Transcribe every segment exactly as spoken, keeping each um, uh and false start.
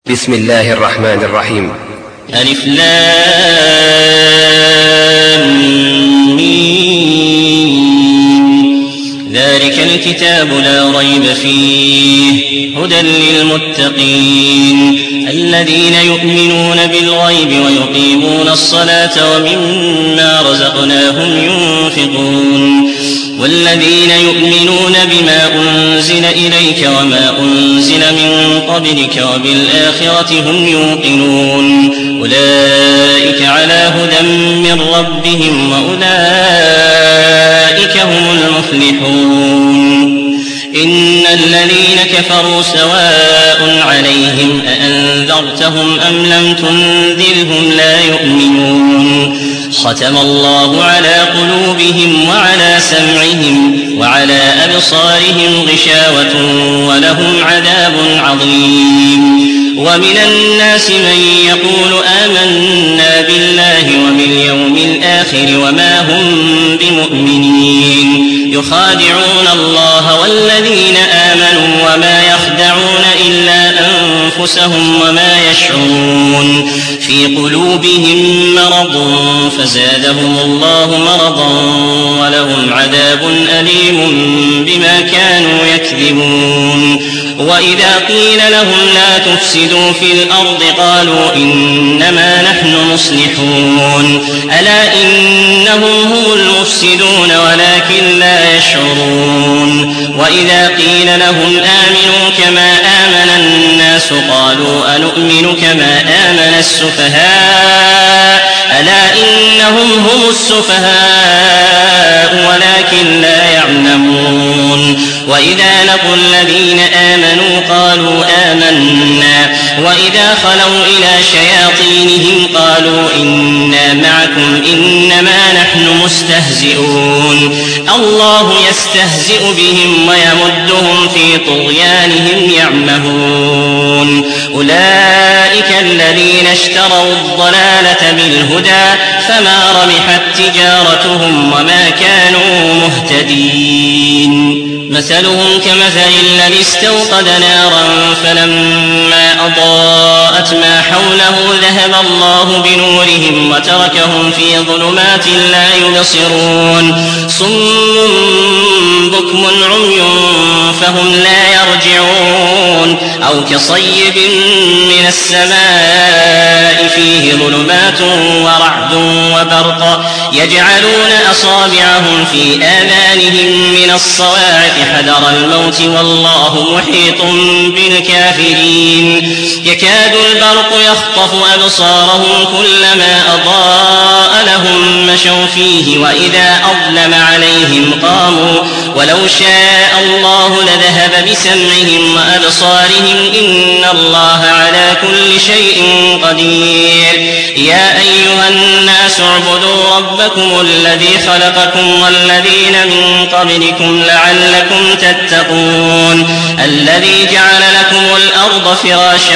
بسم الله الرحمن الرحيم. ألف لام ميم. ذلك الكتاب لا ريب فيه هدى للمتقين الذين يؤمنون بالغيب ويقيمون الصلاة ومما رزقناهم ينفقون والذين يؤمنون بما أنزل إليك وما أنزل من قبلك وبالآخرة هم يوقنون أولئك على هدى من ربهم وأولئك هم المفلحون. إن الذين كفروا سواء عليهم أأنذرتهم أم لم تنذرهم لا يؤمنون. ختم الله على قلوبهم وعلى سمعهم وعلى أبصارهم غشاوة ولهم عذاب عظيم. ومن الناس من يقول آمنا بالله وباليوم الآخر وما هم بمؤمنين يخادعون الله والذين آمنوا وما يخدعون إلا أنفسهم وما يشعرون. في قلوبهم مرض فزادهم الله مرضا ولهم عذاب أليم بما كانوا يكذبون. وإذا قيل لهم لا تفسدوا في الأرض قالوا إنما نحن مصلحون ألا إنهم هم المفسدون ولكن لا يشعرون. وإذا قيل لهم آمنوا كما آمن الناس قالوا أنؤمن كما آمن السفهاء ألا إنهم هم السفهاء ولكن لا يعلمون. وإذا لقوا الذين آمنوا قالوا آمنا وإذا خلوا إلى شياطينهم قالوا إنا معكم إنما نحن مستهزئون. الله يستهزئ بهم ويمدهم في طغيانهم يعمهون. أولئك الذين اشتروا الضلالة بالهدى فما ربحت تجارتهم وما كانوا مهتدين. مثلهم كمثل الذي استوقد نارا فلما أضاءت ما حوله ذهب الله بنورهم وتركهم في ظلمات لا يبصرون. صم بكم عمي فهم لا يرجعون. أو كصيب من السماء فيه ظلمات ورعد وبرق يجعلون أصابعهم في آذانهم من الصواعق حذر الموت والله محيط بالكافرين. يكاد البرق يخطف أبصارهم كلما أضاء لهم مشوا فيه وإذا أظلم عليهم قاموا ولو شاء الله لذهب بسمعهم وأبصارهم إن الله على كل شيء قدير. يا أيها الناس اعبدوا ربكم الذي خلقكم والذين من قبلكم لعلكم تتقون. الذي جعل لكم الأرض فراشا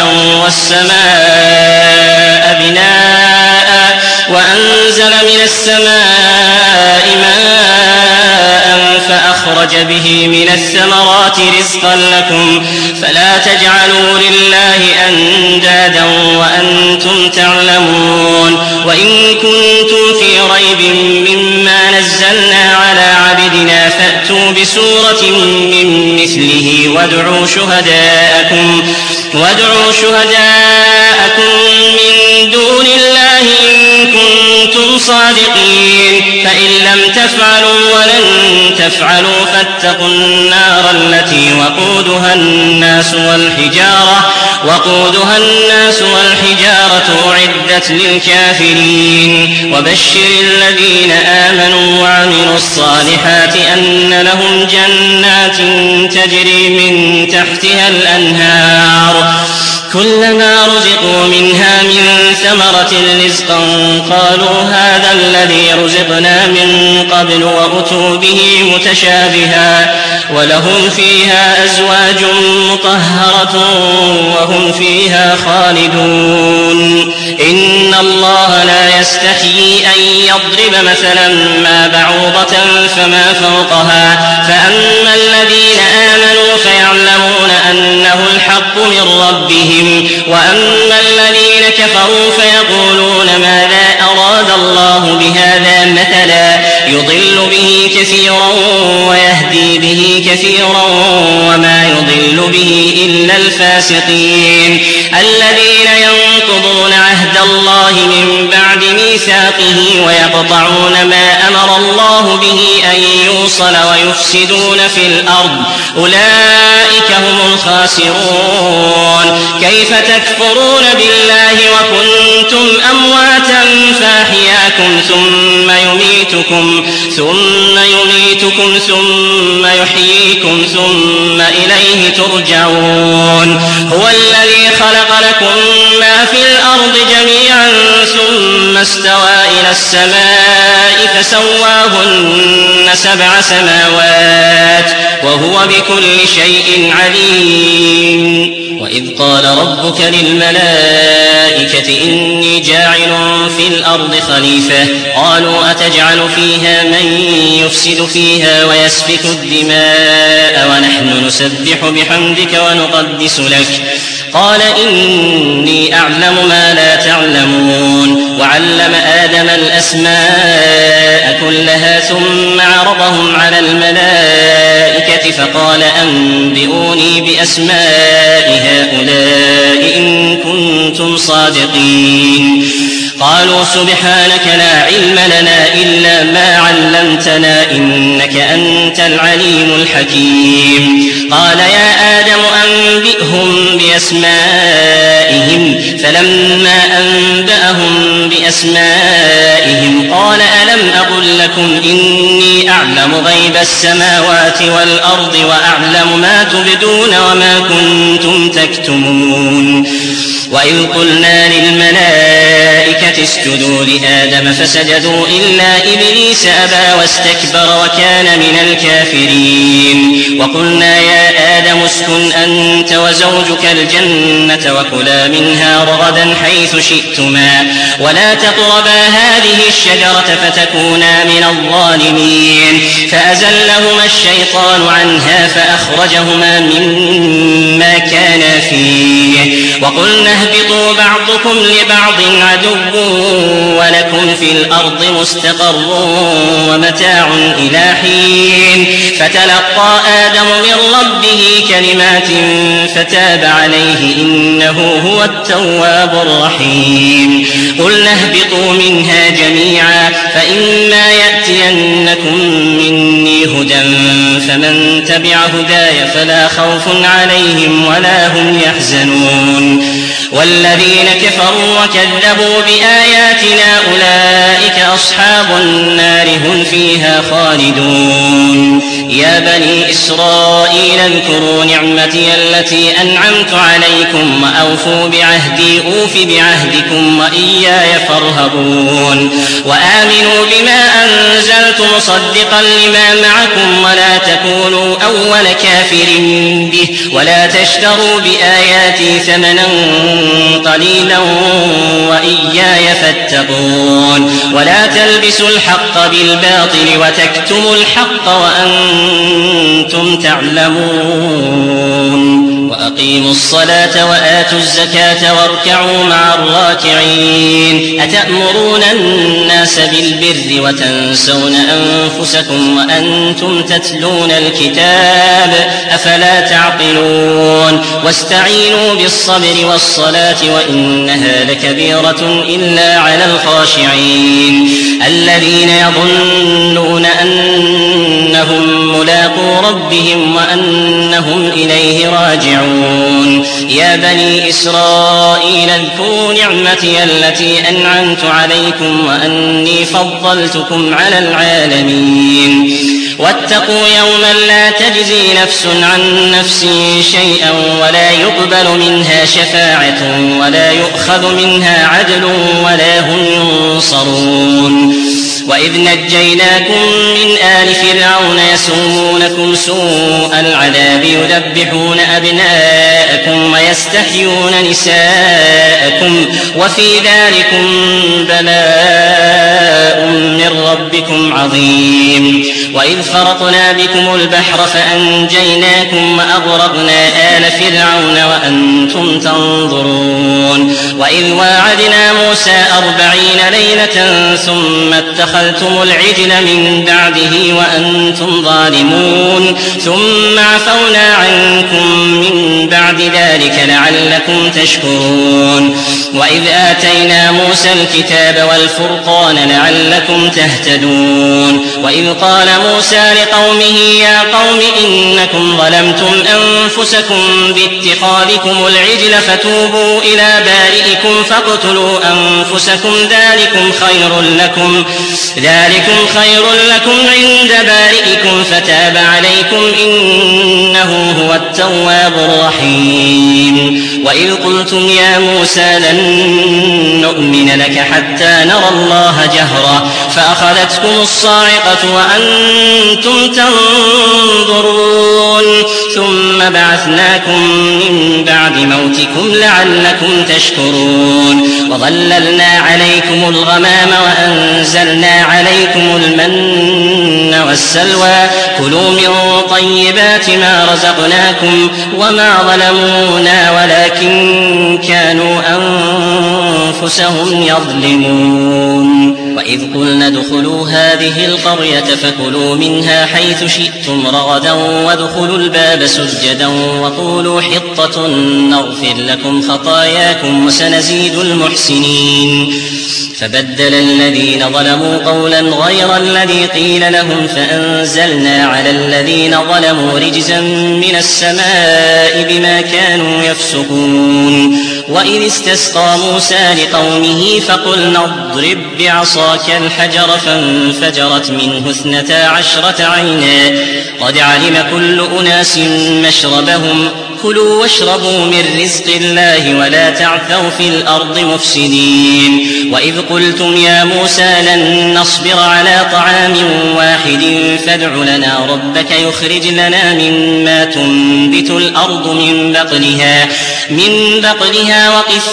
والسماء بناء وأنزل من السماء ماء فأخرج به من الثمرات رزقا لكم فلا تجعلوا لله أندادا وأنتم تعلمون. وإن كنتم في ريب مما نزلنا على عبدنا فأتوا بسورة من مثله وادعوا شهداءكم وادعوا شهداءكم من دون الله إن كنتم صادقين. فإن لم تفعلوا ولن تفعلوا فاتقوا النار التي وقودها الناس والحجارة وقودها الناس والحجارة أعدت للكافرين. وبشر الذين آمنوا وعملوا الصالحات أن لهم جنات تجري من تحتها الأنهار كلما رزقوا منها من ثمرة رزقا قالوا هذا الذي رزقنا من قبل وأتوا به متشابها ولهم فيها أزواج مطهرة وهم فيها خالدون. إن الله لا يستحيي أن يضرب مثلا ما بعوضة فما فوقها فأما الذين آمنوا فيعلمون أنه الحق من ربهم ربهم. وأما الذين كفروا فيقولون ماذا أراد الله بهذا مثلا يضل به كثيرا ويهدي به كثيرا وما يضل به إلا الفاسقين الذين ينقضون عهد الله من بعد ميثاقه ويقطعون ما أمر الله به أن يوصل ويفسدون في الأرض أولئك هم الخاسرون. كيف تكفرون بالله وكنتم أمواتا فأحياكم ثم يميتكم ثم يميتكم ثم يحييكم ثم إليه ترجعون. هو الذي خلق لكم ما في الأرض جميعا ثم استوى إلى السماء فسواهن سبع سماوات وهو بكل شيء عليم. وإذ قال ربك للملائكة إني جاعل في الأرض خليفة قالوا أتجعل فيها من يفسد فيها ويسفك الدماء ونحن نسبح بحمدك ونقدس لك قال إني أعلم ما لا تعلمون. وعلم آدم الأسماء كلها ثم عرضهم على الملائكة فقال أنبئوني بأسماء هؤلاء إن كنتم صادقين. قالوا سبحانك لا علم لنا إلا ما علمتنا إنك أنت العليم الحكيم. قال يا آدم أنبئهم بأسمائهم فلما أنبأهم بأسمائهم قال ألم أقل لكم إني أعلم غيب السماوات والأرض وأعلم ما تبدون وما كنتم تكتمون. وإذ قلنا للملائكة اسجدوا لآدم فسجدوا إلا إبليس أبى واستكبر وكان من الكافرين. وقلنا يا آدم اسكن أنت وزوجك الجنة وكلا منها رغدا حيث شئتما ولا تقربا هذه الشجرة فتكونا من الظالمين. فأزلهما الشيطان عنها فأخرجهما مما كانا فيه. وقلنا اهبطوا بعضكم لبعض عدو ولكم في الأرض مستقر ومتاع إلى حين. فتلقى آدم من ربه كلمات فتاب عليه إنه هو التواب الرحيم. قلنا اهبطوا منها جميعا فإما يأتينكم مني هدى فمن تبع هداي فلا خوف عليهم ولا هم يحزنون. والذين كفروا وكذبوا بآياتنا أولئك أصحاب النار هم فيها خالدون. يا بني إسرائيل اذكروا نعمتي التي أنعمت عليكم وأوفوا بعهدي أوف بعهدكم وإياي فارهبون. وآمنوا بما أنزلت مصدقا لما معكم ولا تكونوا أول كافر به ولا تشتروا بآياتي ثمنا قليلا وإياي فاتقون. ولا تلبسوا الحق بالباطل وتكتموا الحق وأنتم تعلمون. وأقيموا الصلاة وآتوا الزكاة واركعوا مع الراكعين. أتأمرون الناس بالبر وتنسون أنفسكم وأنتم تتلون الكتاب أفلا تعقلون. واستعينوا بالصبر والصلاة وإنها لكبيرة إلا على الخاشعين الذين يظنون أنهم ملاقو ربهم وأنهم إليه راجعون. يا بني إسرائيل اذكروا نعمتي التي أنعمت عليكم وأني فضلتكم على العالمين. واتقوا يوما لا تجزي نفس عن نفس شيئا ولا يقبل منها شفاعة ولا يؤخذ منها عدل ولا هم ينصرون. وإذ نجيناكم من آل فرعون يسومونكم سوء العذاب يذبحون أبناءكم ويستحيون نساءكم وفي ذلكم بلاء من ربكم عظيم. وإذ فرقنا بكم البحر فأنجيناكم وأغرقنا آل فرعون وأنتم تنظرون. وإذ واعدنا موسى أربعين ليلة ثم اتخذتم العجل من بعده وأنتم ظالمون ثم عفونا عنكم من بعد ذلك لعلكم تشكرون. وإذ آتينا موسى الكتاب والفرقان لعلكم تهتدون. وإذ قال موسى لقومه يا قوم إنكم ظلمتم أنفسكم باتخاذكم العجل فتوبوا إلى بارئكم فاقتلوا أنفسكم ذلكم خير لكم ذلكم خير لكم عند بارئكم فتاب عليكم إنه هو التواب الرحيم. وإذ قلتم يا موسى لن نؤمن لك حتى نرى الله جهرة فأخذتكم الصاعقة وأنتم تنظرون ثم بعثناكم من بعد موتكم لعلكم تشكرون. وظللنا عليكم الغمام وأنزلنا عليكم المن والسلوى كلوا من طيبات ما رزقناكم وما ظلمونا ولكن كانوا أنفسهم يظلمون. وإذ قلنا ادخلوا هذه القرية فكلوا منها حيث شئتم رغدا وادخلوا الباب سجدا وقولوا حطة نغفر لكم خطاياكم وسنزيد المحسنين. فبدل الذين ظلموا قولا غير الذي قيل لهم فأنزلنا على الذين ظلموا رجزا من السماء بما كانوا يفسقون. وإذ استسقى موسى لقومه فقلنا اضرب بعصاك الحجر فانفجرت منه اثنتا عشرة عينا قد علم كل أناس مشربهم كلوا واشربوا من رزق الله ولا تعثوا في الأرض مفسدين. وإذ قلتم يا موسى لن نصبر على طعام واحد فادع لنا ربك يخرج لنا مما تنبت الأرض من بقلها من بقلها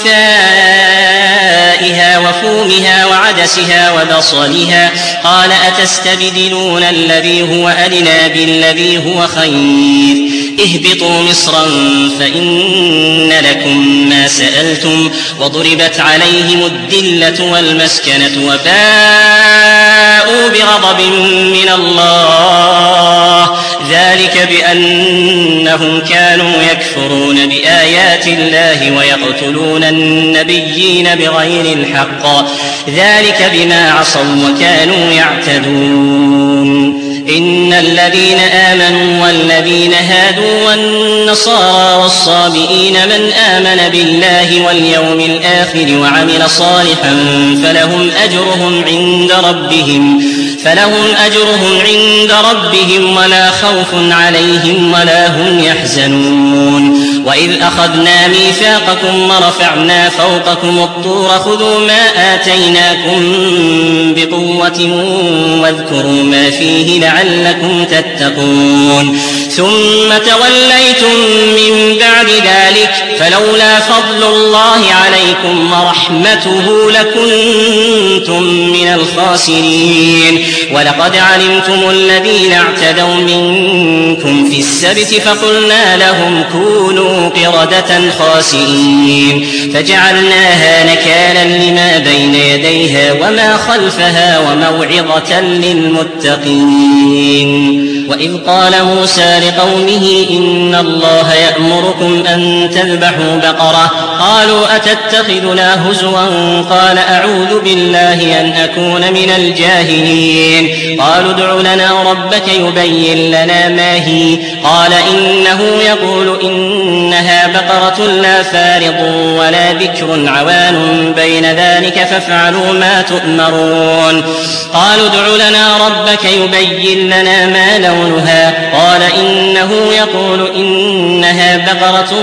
وقثائها وفومها وعدسها وبصلها قال أتستبدلون الذي هو أدنى بالذي هو خير اهبطوا مصرا فإن لكم ما سألتم وضربت عليهم الذلة والمسكنة وباءوا بغضب من الله ذلك بأنهم كانوا يكفرون بآيات الله ويقتلون النبيين بغير الحق ذلك بما عصوا وكانوا يعتدون. إن الذين آمنوا والذين هادوا والنصارى والصابئين من آمن بالله واليوم الآخر وعمل صالحا فلهم أجرهم عند ربهم فلهم أجرهم عند ربهم ولا خوف عليهم ولا هم يحزنون. وإذ أخذنا ميثاقكم ورفعنا فوقكم الطور خذوا ما آتيناكم بقوة واذكروا ما فيه لعلكم تتقون. ثم توليتم من بعد ذلك فلولا فضل الله عليكم ورحمته لكنتم من الخاسرين. ولقد علمتم الذين اعتدوا منكم في السبت فقلنا لهم كونوا قردة خاسئين فجعلناها نكالا لما بين يديها وما خلفها وموعظة للمتقين. وإذ قال موسى لقومه إن الله يأمركم أن تذبحوا بقرة قالوا أتتخذنا هزوا قال أعوذ بالله أن أكون من الجاهلين. قالوا ادع لنا ربك يبين لنا ما هي قال إنه يقول إنها بقرة لا فارض ولا بكر عوان بين ذلك فافعلوا ما تؤمرون. قالوا ادع لنا ربك يبين لنا ما لونها قال إن إنه يقول إنها بقرة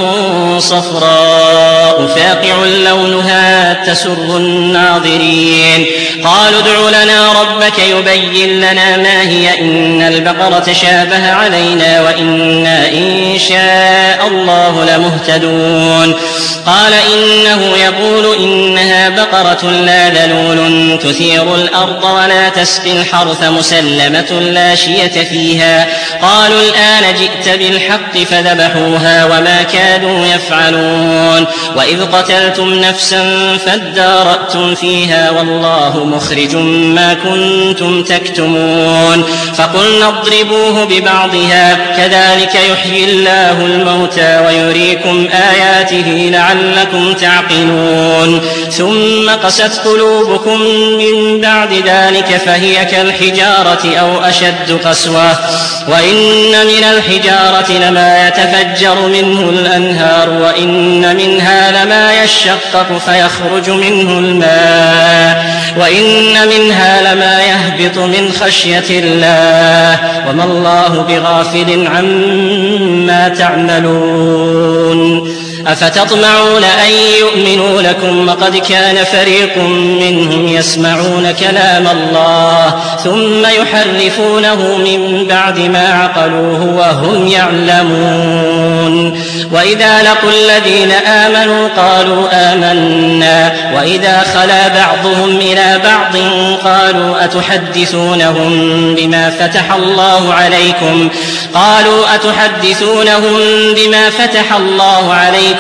صفراء فاقع لونها تسر الناظرين. قالوا ادع لنا ربك يبين لنا ما هي إن البقرة شابه علينا وإنا إن شاء الله لمهتدون. قال إنه يقول إنها بقرة لا ذلول تثير الأرض ولا تسقي الحرث مسلمة لا شية فيها. قالوا الآن جئت بالحق فذبحوها وما كادوا يفعلون. وإذ قتلتم نفسا فادارأتم فيها والله مخرج ما كنتم تكتمون. فقلنا اضربوه ببعضها كذلك يحيي الله الموتى ويريكم آياته لعلكم تعقلون. ثم قست قلوبكم من بعد ذلك فهي كالحجارة أو أشد قسوة. وإن من الحجارة لما يتفجر منه الأنهار وإن منها لما يشقق فيخرج منه الماء وإن منها لما يهبط من خشية الله وما الله بغافل عما تعملون. أفتطمعون أن يؤمنوا لكم وقد كان فريق منهم يسمعون كلام الله ثم يحرفونه من بعد ما عقلوه وهم يعلمون. وإذا لقوا الذين آمنوا قالوا آمنا وإذا خلا بعضهم إلى بعض قالوا أتحدثونهم بما فتح الله عليكم قالوا أتحدثونهم بما فتح الله عليكم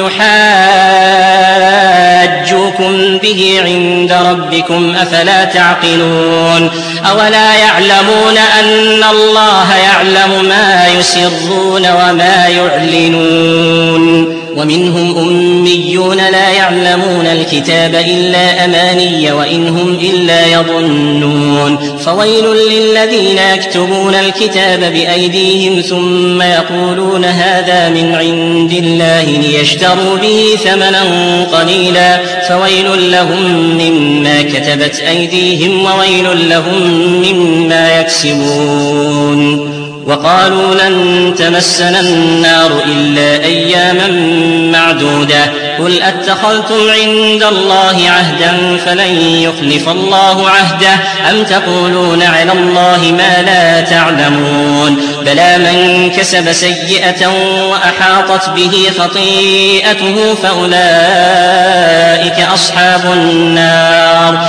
ليحاجوكم به عند ربكم أفلا تعقلون. أولا يعلمون أن الله يعلم ما يسرون وما يعلنون. ومنهم أميون لا يعلمون الكتاب إلا أماني وإن هم إلا يظنون. فويل للذين يكتبون الكتاب بأيديهم ثم يقولون هذا من عند الله ليشتروا به ثمنا قليلا فويل لهم مما كتبت أيديهم وويل لهم مما يكسبون. وقالوا لن تمسنا النار إلا أياما معدودة قل أتخذتم عند الله عهدا فلن يخلف الله عهده أم تقولون على الله ما لا تعلمون. بلى من كسب سيئة وأحاطت به خطيئته فأولئك أصحاب النار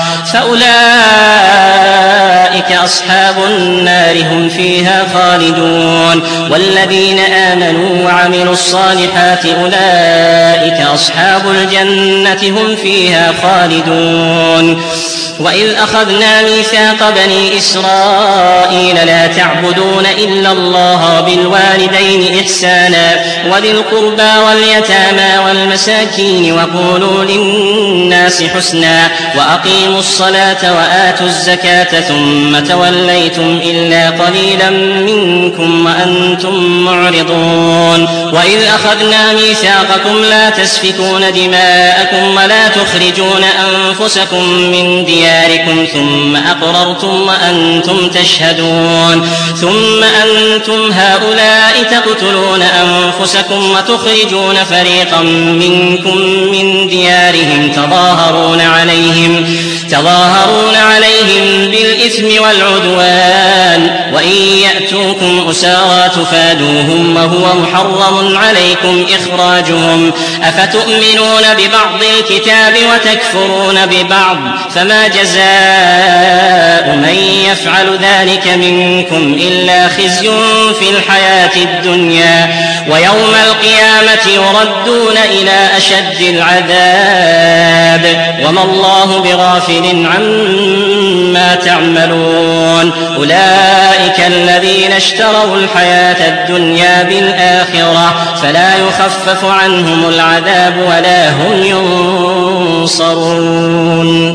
فأولئك أصحاب النار هم فيها خالدون. والذين آمنوا وعملوا الصالحات أولئك أصحاب الجنة هم فيها خالدون. وإذ أخذنا ميثاق بني إسرائيل لا تعبدون إلا الله بالوالدين إحسانا وذي القربى واليتامى والمساكين وقولوا للناس حسنا وأقيموا الصلاة وآتوا الزكاة ثم توليتم إلا قليلا منكم وأنتم معرضون. وإذ أخذنا ميثاقكم لا تسفكون دماءكم ولا تخرجون أنفسكم من دياركم ثم أقررتم وأنتم تشهدون ثم أنتم هؤلاء تقتلون أنفسكم وتخرجون فريقا منكم من ديارهم تظاهرون عليهم تظاهرون عليهم بالإثم والعدوان وإن يأتوكم أسارى تفادوهم وهو محرم عليكم إخراجهم أفتؤمنون ببعض الكتاب وتكفرون ببعض فما جزاء من يفعل ذلك منكم إلا خزي في الحياة الدنيا ويوم القيامة يردون إلى أشد العذاب وما الله بغافل عما تعملون. أولئك الذين اشتروا الحياة الدنيا بالآخرة فلا يخفف عنهم العذاب ولا هم ينصرون.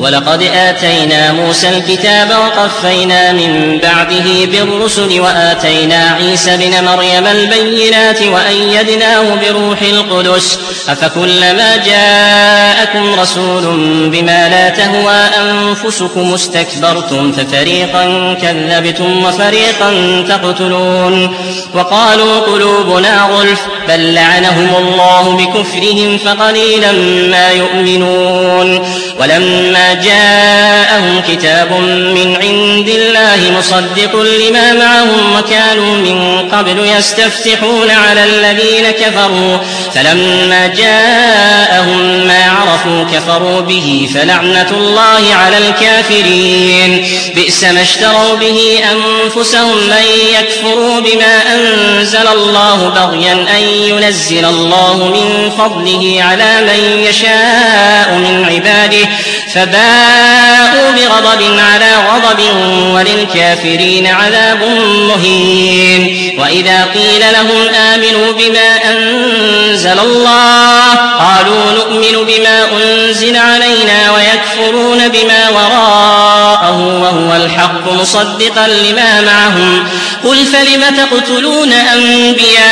ولقد آتينا موسى الكتاب وقفينا من بعده بالرسل وآتينا عيسى بن مريم البينات وأيدناه بروح القدس أفكلما جاءكم رسول بما لا تهوى أنفسكم استكبرتم ففريقا كذبتم وفريقا تقتلون وقالوا قلوبنا غلف بل لعنهم الله بكفرهم فقليلا ما يؤمنون ولما جاءهم كتاب من عند الله مصدق لما معهم وكانوا من قبل يستفتحون على الذين كفروا فلما جاءهم ما عرفوا كفروا به فلعنة الله على الكافرين بئس ما اشتروا به أنفسهم من يكفروا بما أنزل الله بغيا أن ينزل الله من فضله على من يشاء من عباده فباءوا بغضب على غضب وللكافرين عذاب مهين وإذا قيل لهم آمنوا بما أنزل الله قالوا نؤمن بما أنزل علينا ويكفرون بما وراءه وهو الحق مصدقا لما معهم قل فلم تقتلون أنبياء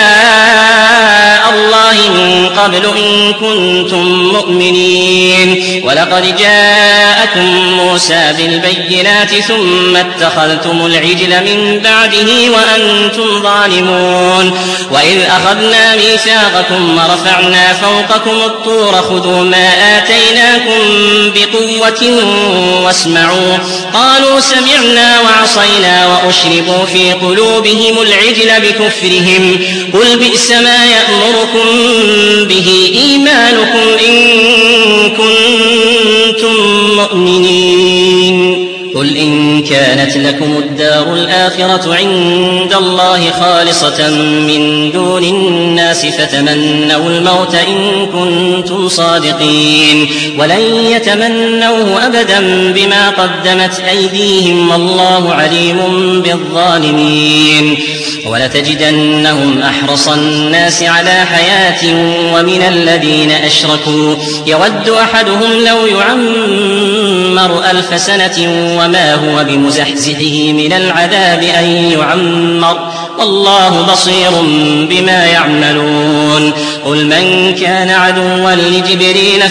الله من قبل إن كنتم مؤمنين ولقد جاءكم موسى بالبينات ثم اتخذتم العجل من بعده وأنتم ظالمون وإذ أخذنا ميثاقكم ورفعنا فوقكم الطور خذوا ما آتيناكم بقوة واسمعوا قالوا سمعنا وعصينا وأشربوا في قلوبهم العجل بكفرهم قل بئس ما يأمركم به إيمانكم إن كنتم مؤمنين قل إن كانت لكم الدار الآخرة عند الله خالصة من دون الناس فتمنوا الموت إن كنتم صادقين ولن يتمنوه أبدا بما قدمت أيديهم والله عليم بالظالمين ولتجدنهم أحرص الناس على حياة ومن الذين أشركوا يود أحدهم لو يعمر ألف سنة وما هو بمزحزحه من العذاب أن يعمر والله بصير بما يعملون قل من كان عدوا لجبريل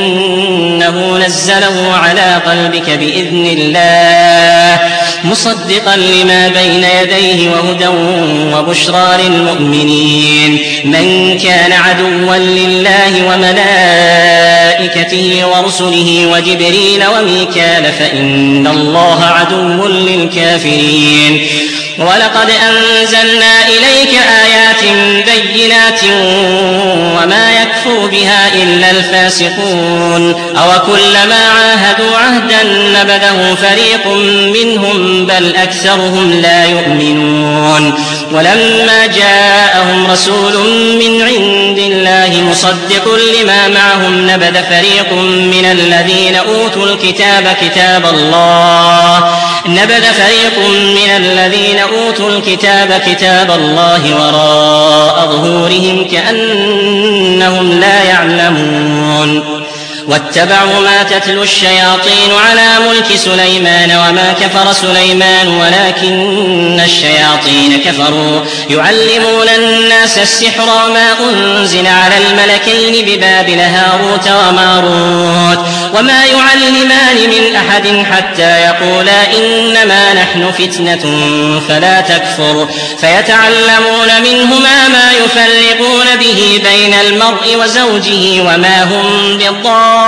فإنه نزله على قلبك بإذن الله مصدقا لما بين يديه وهدى وبشرى للمؤمنين من كان عدوا لله وملائكته ورسله وجبريل وميكال فإن الله عدو للكافرين ولقد أنزلنا إليك آيات بينات وما يكفر بها إلا الفاسقون أوكلما عاهدوا عهدا نبذه فريق منهم بل أكثرهم لا يؤمنون ولما جاءهم رسول من عند الله مصدق لما معهم نبذ فريق من الذين أوتوا الكتاب كتاب الله نبذ فريق من الذين أوتوا الكتاب كتاب الله وراء ظهورهم كأنهم لا يعلمون واتبعوا ما تتلو الشياطين على ملك سليمان وما كفر سليمان ولكن الشياطين كفروا يعلمون الناس السحر وما أنزل على الملكين ببابل هاروت وماروت وما يعلمان من أحد حتى يقولا إنما نحن فتنة فلا تكفر فيتعلمون منهما ما يفرقون به بين المرء وزوجه وما هم بالضالين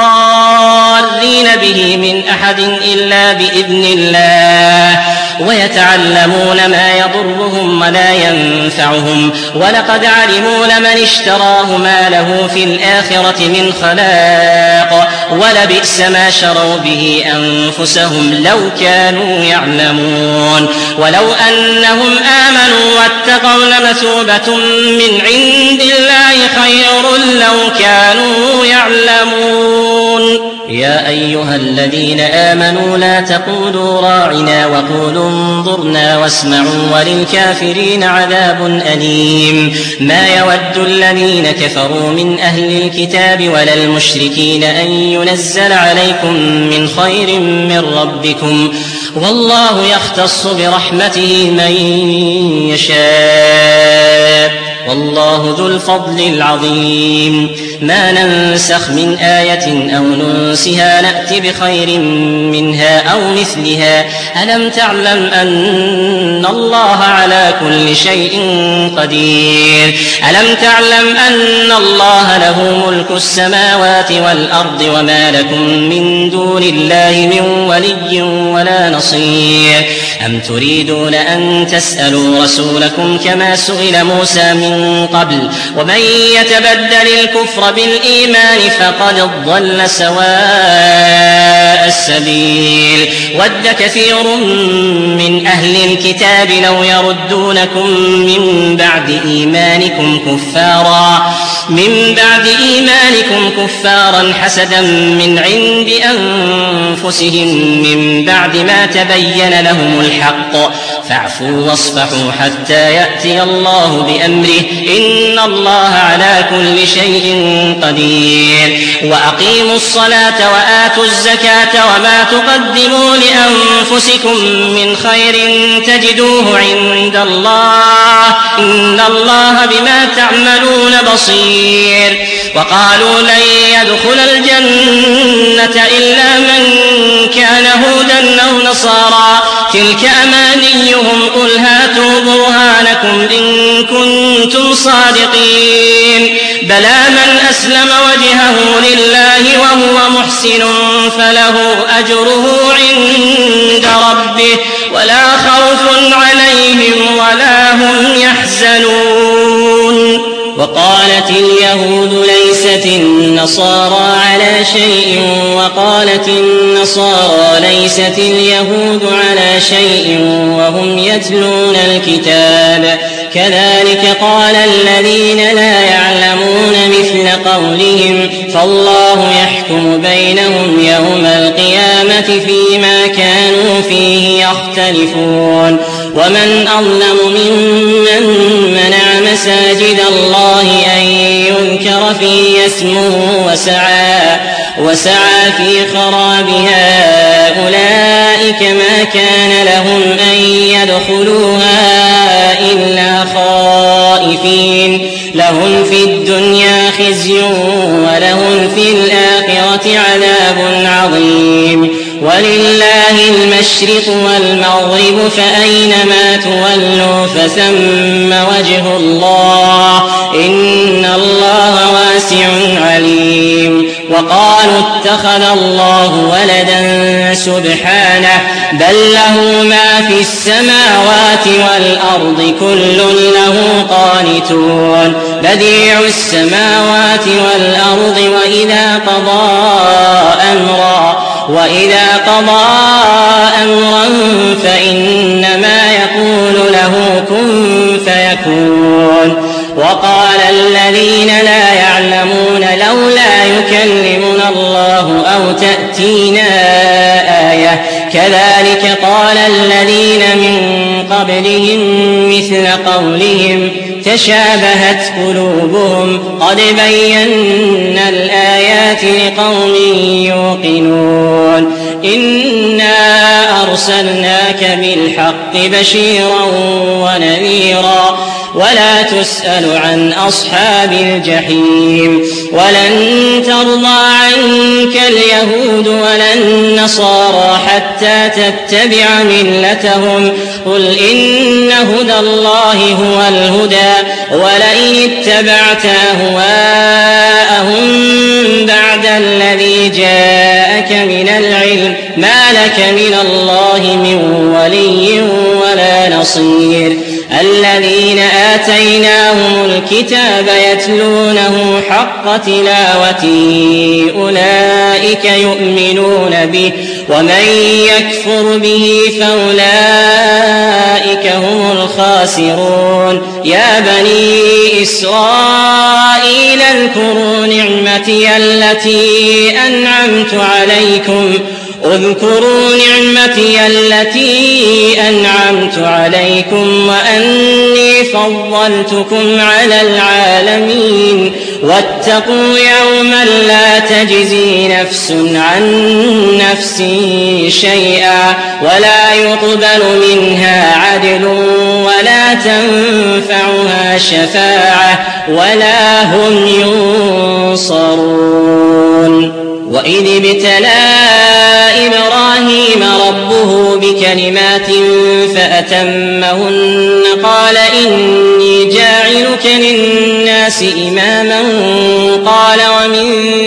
به من أحد إلا بإذن الله ويتعلمون ما يضرهم ولا ينفعهم ولقد علموا لمن اشتراه ما له في الآخرة من خلاق ولبئس ما شروا به أنفسهم لو كانوا يعلمون ولو أنهم آمنوا واتقوا لمثوبة من عند الله خير لو كانوا يعلمون يا أيها الذين آمنوا لا تقولوا راعنا وقولوا انظرنا واسمعوا وللكافرين عذاب أليم ما يود الذين كفروا من أهل الكتاب ولا المشركين أن ينزل عليكم من خير من ربكم والله يختص برحمته من يشاء والله ذو الفضل العظيم ما ننسخ من آية أو ننسها نأت بخير منها أو مثلها ألم تعلم أن الله على كل شيء قدير ألم تعلم أن الله له ملك السماوات والأرض وما لكم من دون الله من ولي ولا نصير أم تريدون أن تسألوا رسولكم كما سئل موسى من قبل ومن يتبدل الكفر بالإيمان فقد ضل سواء السبيل ود كثير من أهل الكتاب لو يردونكم من بعد إيمانكم كفارا من بعد إيمانكم كفارا حسدا من عند أنفسهم من بعد ما تبين لهم الحق فاعفوا واصفحوا حتى يأتي الله بأمره إن الله على كل شيء قدير وأقيموا الصلاة وآتوا الزكاة وما تقدموا لأنفسكم من خير تجدوه عند الله إن الله بما تعملون بصير وقالوا لن يدخل الجنة إلا من كان هودا أو نصارى تلك أمانيهم قل هاتوا برهانكم إن كنتم صادقين بلى من أسلم وجهه لله وهو محسن فله أجره عند ربه ولا خوف عليهم ولا هم يحزنون وقالت اليهود ليست النصارى على شيء وقالت النصارى ليست اليهود على شيء وهم يتلون الكتاب كذلك قال الذين لا يعلمون مثل قولهم فالله يحكم بينهم يوم القيامة فيما كانوا فيه يختلفون ومن أظلم ممن منع مساجد الله أن يذكر فيه اسمه وسعى وسعى في خرابها أولئك ما كان لهم أن يدخلوها إلا خائفين لهم في الدنيا خزي ولهم في الآخرة عذاب عظيم ولله المشرق والمغرب فأينما تولوا فثم وجه الله إن الله واسع عليم وقالوا اتخذ الله ولدا سبحانه بل له ما في السماوات والأرض كل له قانتون بديع السماوات والأرض وإذا قضى أمرا وإذا قضى أمرا فإنما يقول له كن فيكون وقال الذين لا يعلمون لولا يكلمنا الله أو تأتينا آية كذلك قال الذين من قبلهم مثل قولهم تشابهت قلوبهم قد بينا الآيات لقوم يوقنون إنا أرسلناك بالحق بشيرا ونذيرا ولا تسأل عن أصحاب الجحيم ولن ترضى عنك اليهود ولا النصارى حتى تتبع ملتهم قل إن هدى الله هو الهدى ولئن اتبعت أهواءهم بعد الذي جاءك من العلم ما لك من الله من ولي ولا نصير الذين آتيناهم الكتاب يتلونه حق تلاوته أولئك يؤمنون به ومن يكفر به فأولئك هم الخاسرون الخاسرون يا بني إسرائيل اذكروا نعمتي التي أنعمت عليكم اذكروا نعمتي التي أنعمت عليكم وأني فضلتكم على العالمين واتقوا يوما لا تجزي نفس عن نفس شيئا ولا يقبل منها عدل ولا تنفعها شفاعة ولا هم ينصرون. وإذ ابتلى إبراهيم ربه بكلمات فأتمهن قال إني جاعلك للناس إماما قال ومن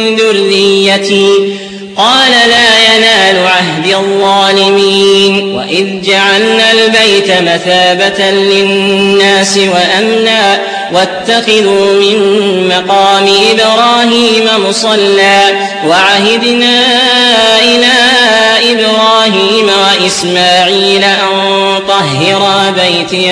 ذريتي قال لا ينال عهد الظالمين. وإذ جعلنا البيت مثابة للناس وأمنا واتخذوا من مقام إبراهيم مصلى وعهدنا إلى إبراهيم وإسماعيل أن طهرا بيتي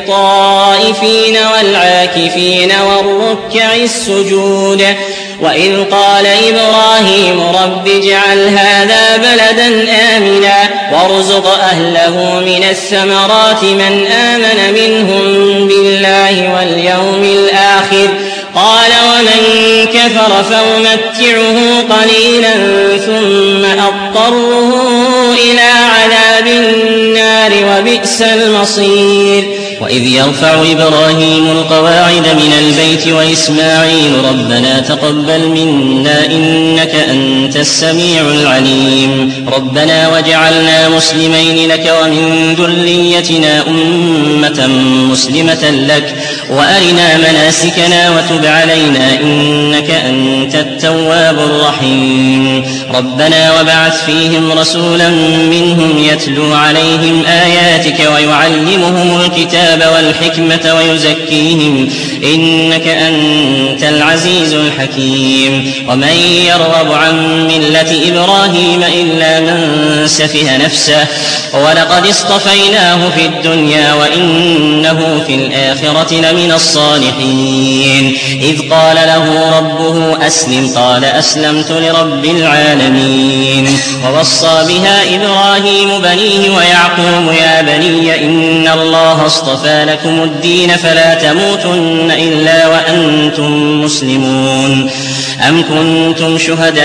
للطائفين والعاكفين والركع السجود. وإذ قال إبراهيم رب اجعل هذا بلدا آمنا وارزق أهله من الثمرات من آمن منهم بالله واليوم الآخر قال ومن كفر فأمتعه قليلا ثم أضطره إلى عذاب النار وبئس المصير. وإذ يرفع إبراهيم القواعد من البيت وإسماعيل ربنا تقبل منا إنك أنت السميع العليم ربنا واجعلنا مسلمين لك ومن ذريتنا أمة مسلمة لك وأرنا مناسكنا وتب علينا إنك أنت التواب الرحيم ربنا وابعث فيهم رسولا منهم يتلو عليهم آياتك ويعلمهم الكتاب والحكمة ويزكيهم إنك أنت العزيز الحكيم. ومن يرغب عن ملة إبراهيم إلا من سفه نفسه ولقد اصطفيناه في الدنيا وإنه في الآخرة لمن الصالحين. إذ قال له ربه أسلم قال أسلمت لرب العالمين. ووصى بها إبراهيم بنيه ويعقوب يا بني إن الله اصطفى لكم الدين فلا تموتن إلا وأنتم مسلمون. أم كنتم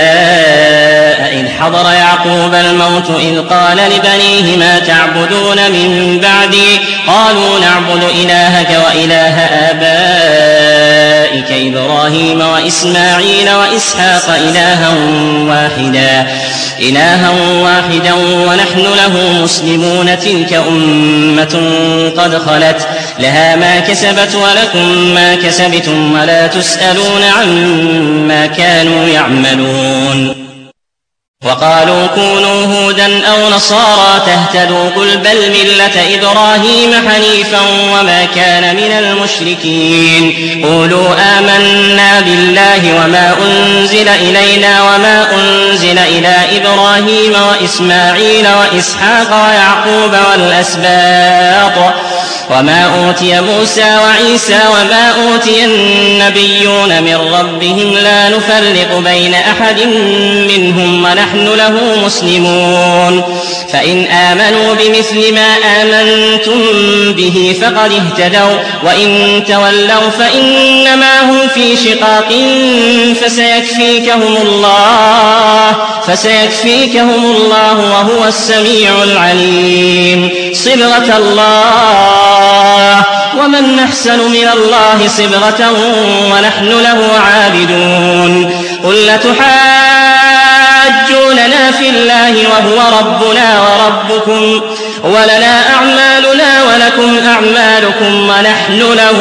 شهداء إذ حضر يعقوب الموت إذ قال لبنيه ما تعبدون من بعدي قالوا نعبد إلهك وإله آبائك إبراهيم وإسماعيل وإسحاق إلها واحدا إلها واحدا ونحن له مسلمون تلك أمة قد خلت لها ما كسبت ولكم ما كسبتم ولا تسألون عما كانوا يعملون. وقالوا كونوا هودا أو نصارى تهتدوا قل بل ملة إبراهيم حنيفا وما كان من المشركين. قولوا آمنا بالله وما أنزل إلينا وما أنزل إلى إبراهيم وإسماعيل وإسحاق ويعقوب والأسباط وما أوتي موسى وعيسى وما أوتي النبيون من ربهم لا نفرق بين أحد منهم ونحن له مسلمون. فإن آمنوا بمثل ما آمنتم به فقد اهتدوا وإن تولوا فإنما هم في شقاق فسيكفيكهم الله فسيكفيكهم الله وهو السميع العليم. صبغة الله ومن أحسن من الله صبغة ونحن له عابدون. قل لتحاجوننا في الله وهو ربنا وربكم ولنا أعمالنا ولكم أعمالكم ونحن له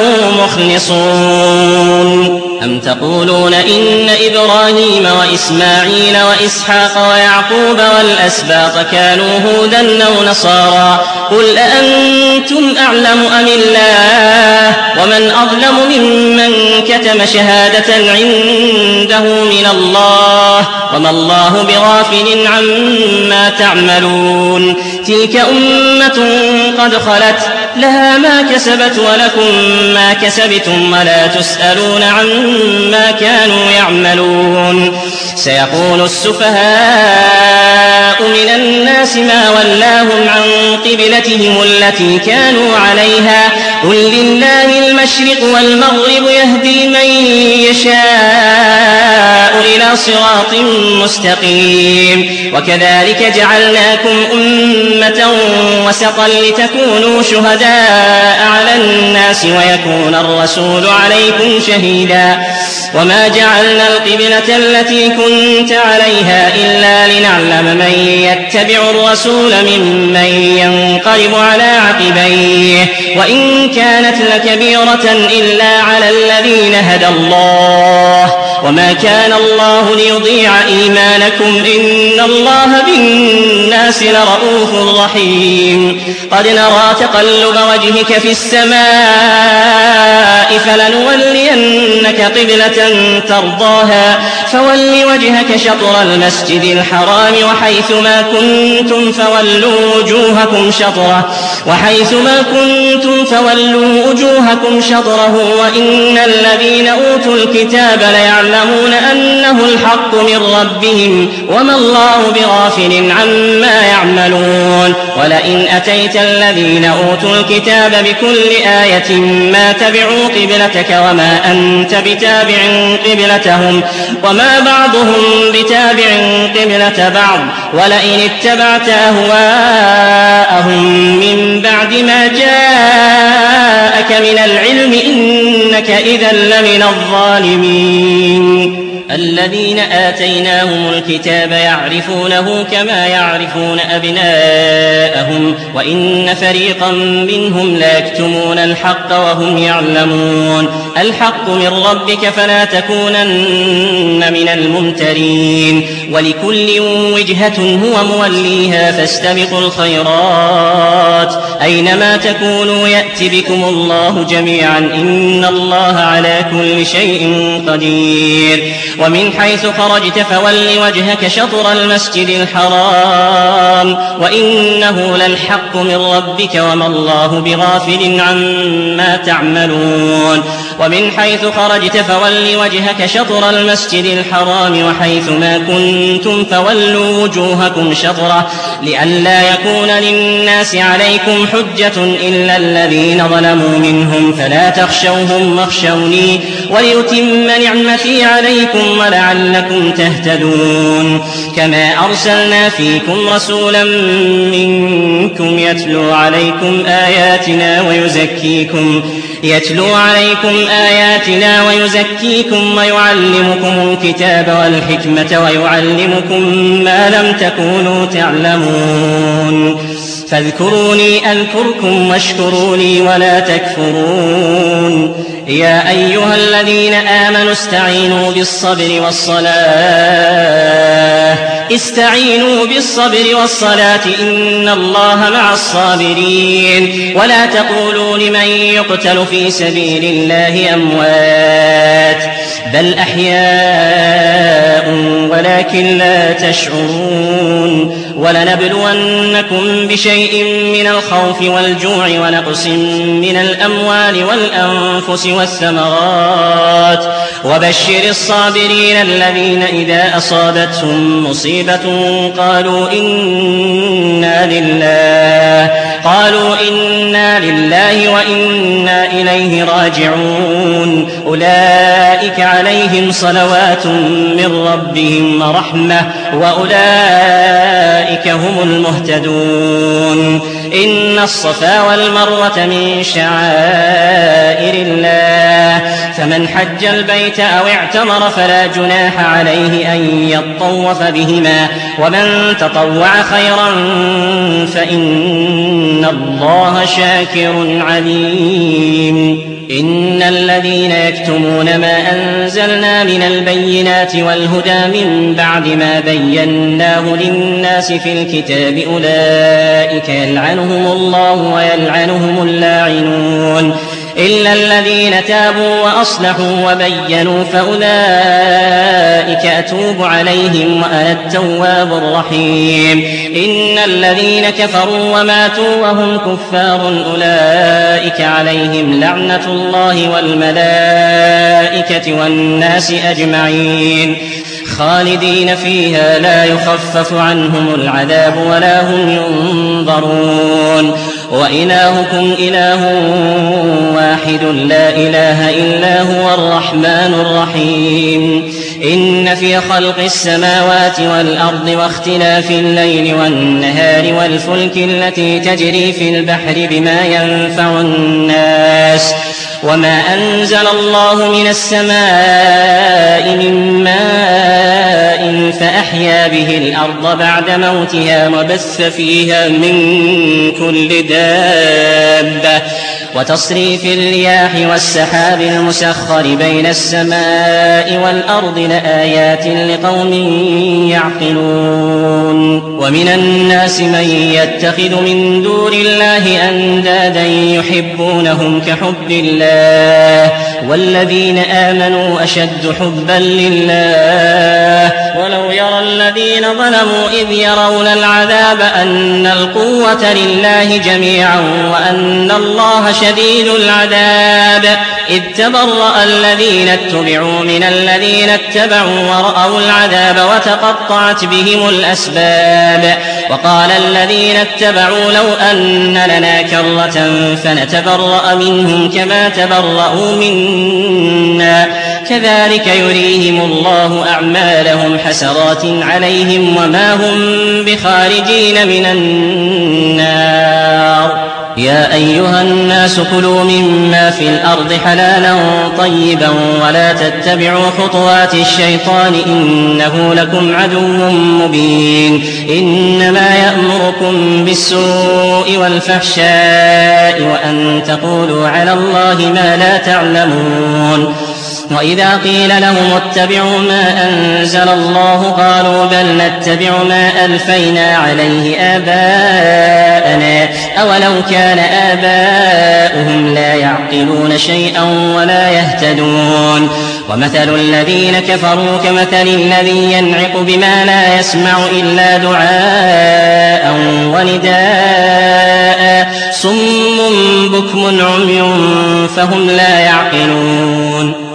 مخلصون. أم تقولون إن إبراهيم وإسماعيل وإسحاق ويعقوب والأسباط كانوا هودا أو نصارى قل أأنتم أعلم أم الله ومن أظلم ممن كتم شهادة عنده من الله وما الله بغافل عما تعملون. تلك أمة قد خلت لها ما كسبت ولكم ما كسبتم ولا تسألون عما كانوا يعملون. سيقول السفهاء من الناس ما ولاهم عن قبلتهم التي كانوا عليها قل لله المشرق والمغرب يهدي من يشاء إلى صراط مستقيم. وكذلك جعلناكم أمة وسطا لتكونوا شهداء على الناس ويكون الرسول عليكم شهيدا. وما جعلنا القبلة التي كنت عليها إلا لنعلم من يتبع الرسول ممن ينقلب على عقبيه وإن كانت لكبيرة إلا على الذين هدى الله وما كان الله ليضيع إيمانكم إن الله بالناس لرؤوف رحيم. قد نرى تقلب وجهك في السماء فلنولينك قبلة ترضاها فول وجهك شطر المسجد الحرام وحيث ما كنتم فولوا وجوهكم شطره وحيث ما كنتم فولوا وجوهكم شطره وإن الذين أوتوا الكتاب ليعلمون أنه الحق من ربهم وما الله بغافل عما يعملون. ولئن أتيت الذين أوتوا الكتاب بكل آية ما تبعوا قبلتك وما أنت بتابع قبلتهم وما بعضهم بتابع قبلة بعض ولئن اتبعت أهواءهم من بعد ما جاءك من العلم إنك إذا لمن الظالمين. الذين آتيناهم الكتاب يعرفونه كما يعرفون أبناءهم وإن فريقا منهم لا يكتمون الحق وهم يعلمون. الحق من ربك فلا تكونن من الممترين. ولكل وجهة هو موليها فاستبقوا الخيرات أينما تكونوا يأت بكم الله جميعا إن الله على كل شيء قدير. ومن حيث خرجت فول وجهك شطر المسجد الحرام وإنه للحق من ربك وما الله بغافل عما تعملون. ومن حيث خرجت فول وجهك شطر المسجد الحرام وحيث ما كنتم فولوا وجوهكم شطره لئلا يكون للناس عليكم حجة إلا الذين ظلموا منهم فلا تخشوهم واخشوني وليتم نعمتي عليكم ولعلكم تهتدون. كما أرسلنا فيكم رسولا منكم يتلو عليكم آياتنا ويزكيكم يتلو عليكم آياتنا ويزكيكم ويعلمكم الكتاب والحكمة ويعلمكم ما لم تكونوا تعلمون. فاذكروني أذكركم واشكروا لي ولا تكفرون. يا أيها الذين آمنوا استعينوا بالصبر والصلاة استعينوا بالصبر والصلاة إن الله مع الصابرين. ولا تقولوا لمن يقتل في سبيل الله أموات بل أحياء ولكن لا تشعرون. ولنبلونكم بشيء من الخوف والجوع ونقص من الأموال والأنفس والثمرات وبشر الصابرين الذين إذا أصابتهم مصيبة قالوا إنا لله قالوا إنا لله وإنا إليه راجعون. أولئك عليهم صلوات من ربهم ورحمة وأولئك هم المهتدون. إن الصفا والمروة من شعائر الله فمن حج البيت أو اعتمر فلا جناح عليه أن يطوف بهما ومن تطوع خيرا فإن الله شاكر عليم. إن الذين يكتمون ما أنزلنا من البينات والهدى من بعد ما بيناه للناس في الكتاب أولئك يلعنهم الله ويلعنهم اللاعنون. إلا الذين تابوا وأصلحوا وبينوا فأولئك أتوب عليهم وأنا التواب الرحيم. إن الذين كفروا وماتوا وهم كفار أولئك عليهم لعنة الله والملائكة والناس أجمعين خالدين فيها لا يخفف عنهم العذاب ولا هم ينظرون. وإلهكم إله واحد لا إله إلا هو الرحمن الرحيم. إن في خلق السماوات والأرض واختلاف الليل والنهار والفلك التي تجري في البحر بما ينفع الناس وما أنزل الله من السماء من ماء فأحيا به الأرض بعد موتها وبث فيها من كل دابة وتصريف الرياح والسحاب المسخر بين السماء والأرض لآيات لقوم يعقلون. ومن الناس من يتخذ من دون الله أندادا يحبونهم كحب الله والذين آمنوا أشد حبا لله. ولو يرى الذين ظلموا إذ يرون العذاب أن القوة لله جميعا وأن الله شديد العذاب إذ تبرأ الذين اتبعوا من الذين اتبعوا ورأوا العذاب وتقطعت بهم الأسباب. وقال الذين اتبعوا لو أن لنا كرة فنتبرأ منهم كما تبرأوا منا كذلك يريهم الله أعمالهم حسرات عليهم وما هم بخارجين من النار. يا أيها الناس كلوا مما في الأرض حلالا طيبا ولا تتبعوا خطوات الشيطان إنه لكم عدو مبين. إنما يأمركم بالسوء والفحشاء وأن تقولوا على الله ما لا تعلمون. وإذا قيل لهم اتبعوا ما أنزل الله قالوا بل نتبع ما ألفينا عليه آباءنا أولو كان آباؤهم لا يعقلون شيئا ولا يهتدون. ومثل الذين كفروا كمثل الذي ينعق بما لا يسمع إلا دعاء ونداء صم بكم عمي فهم لا يعقلون.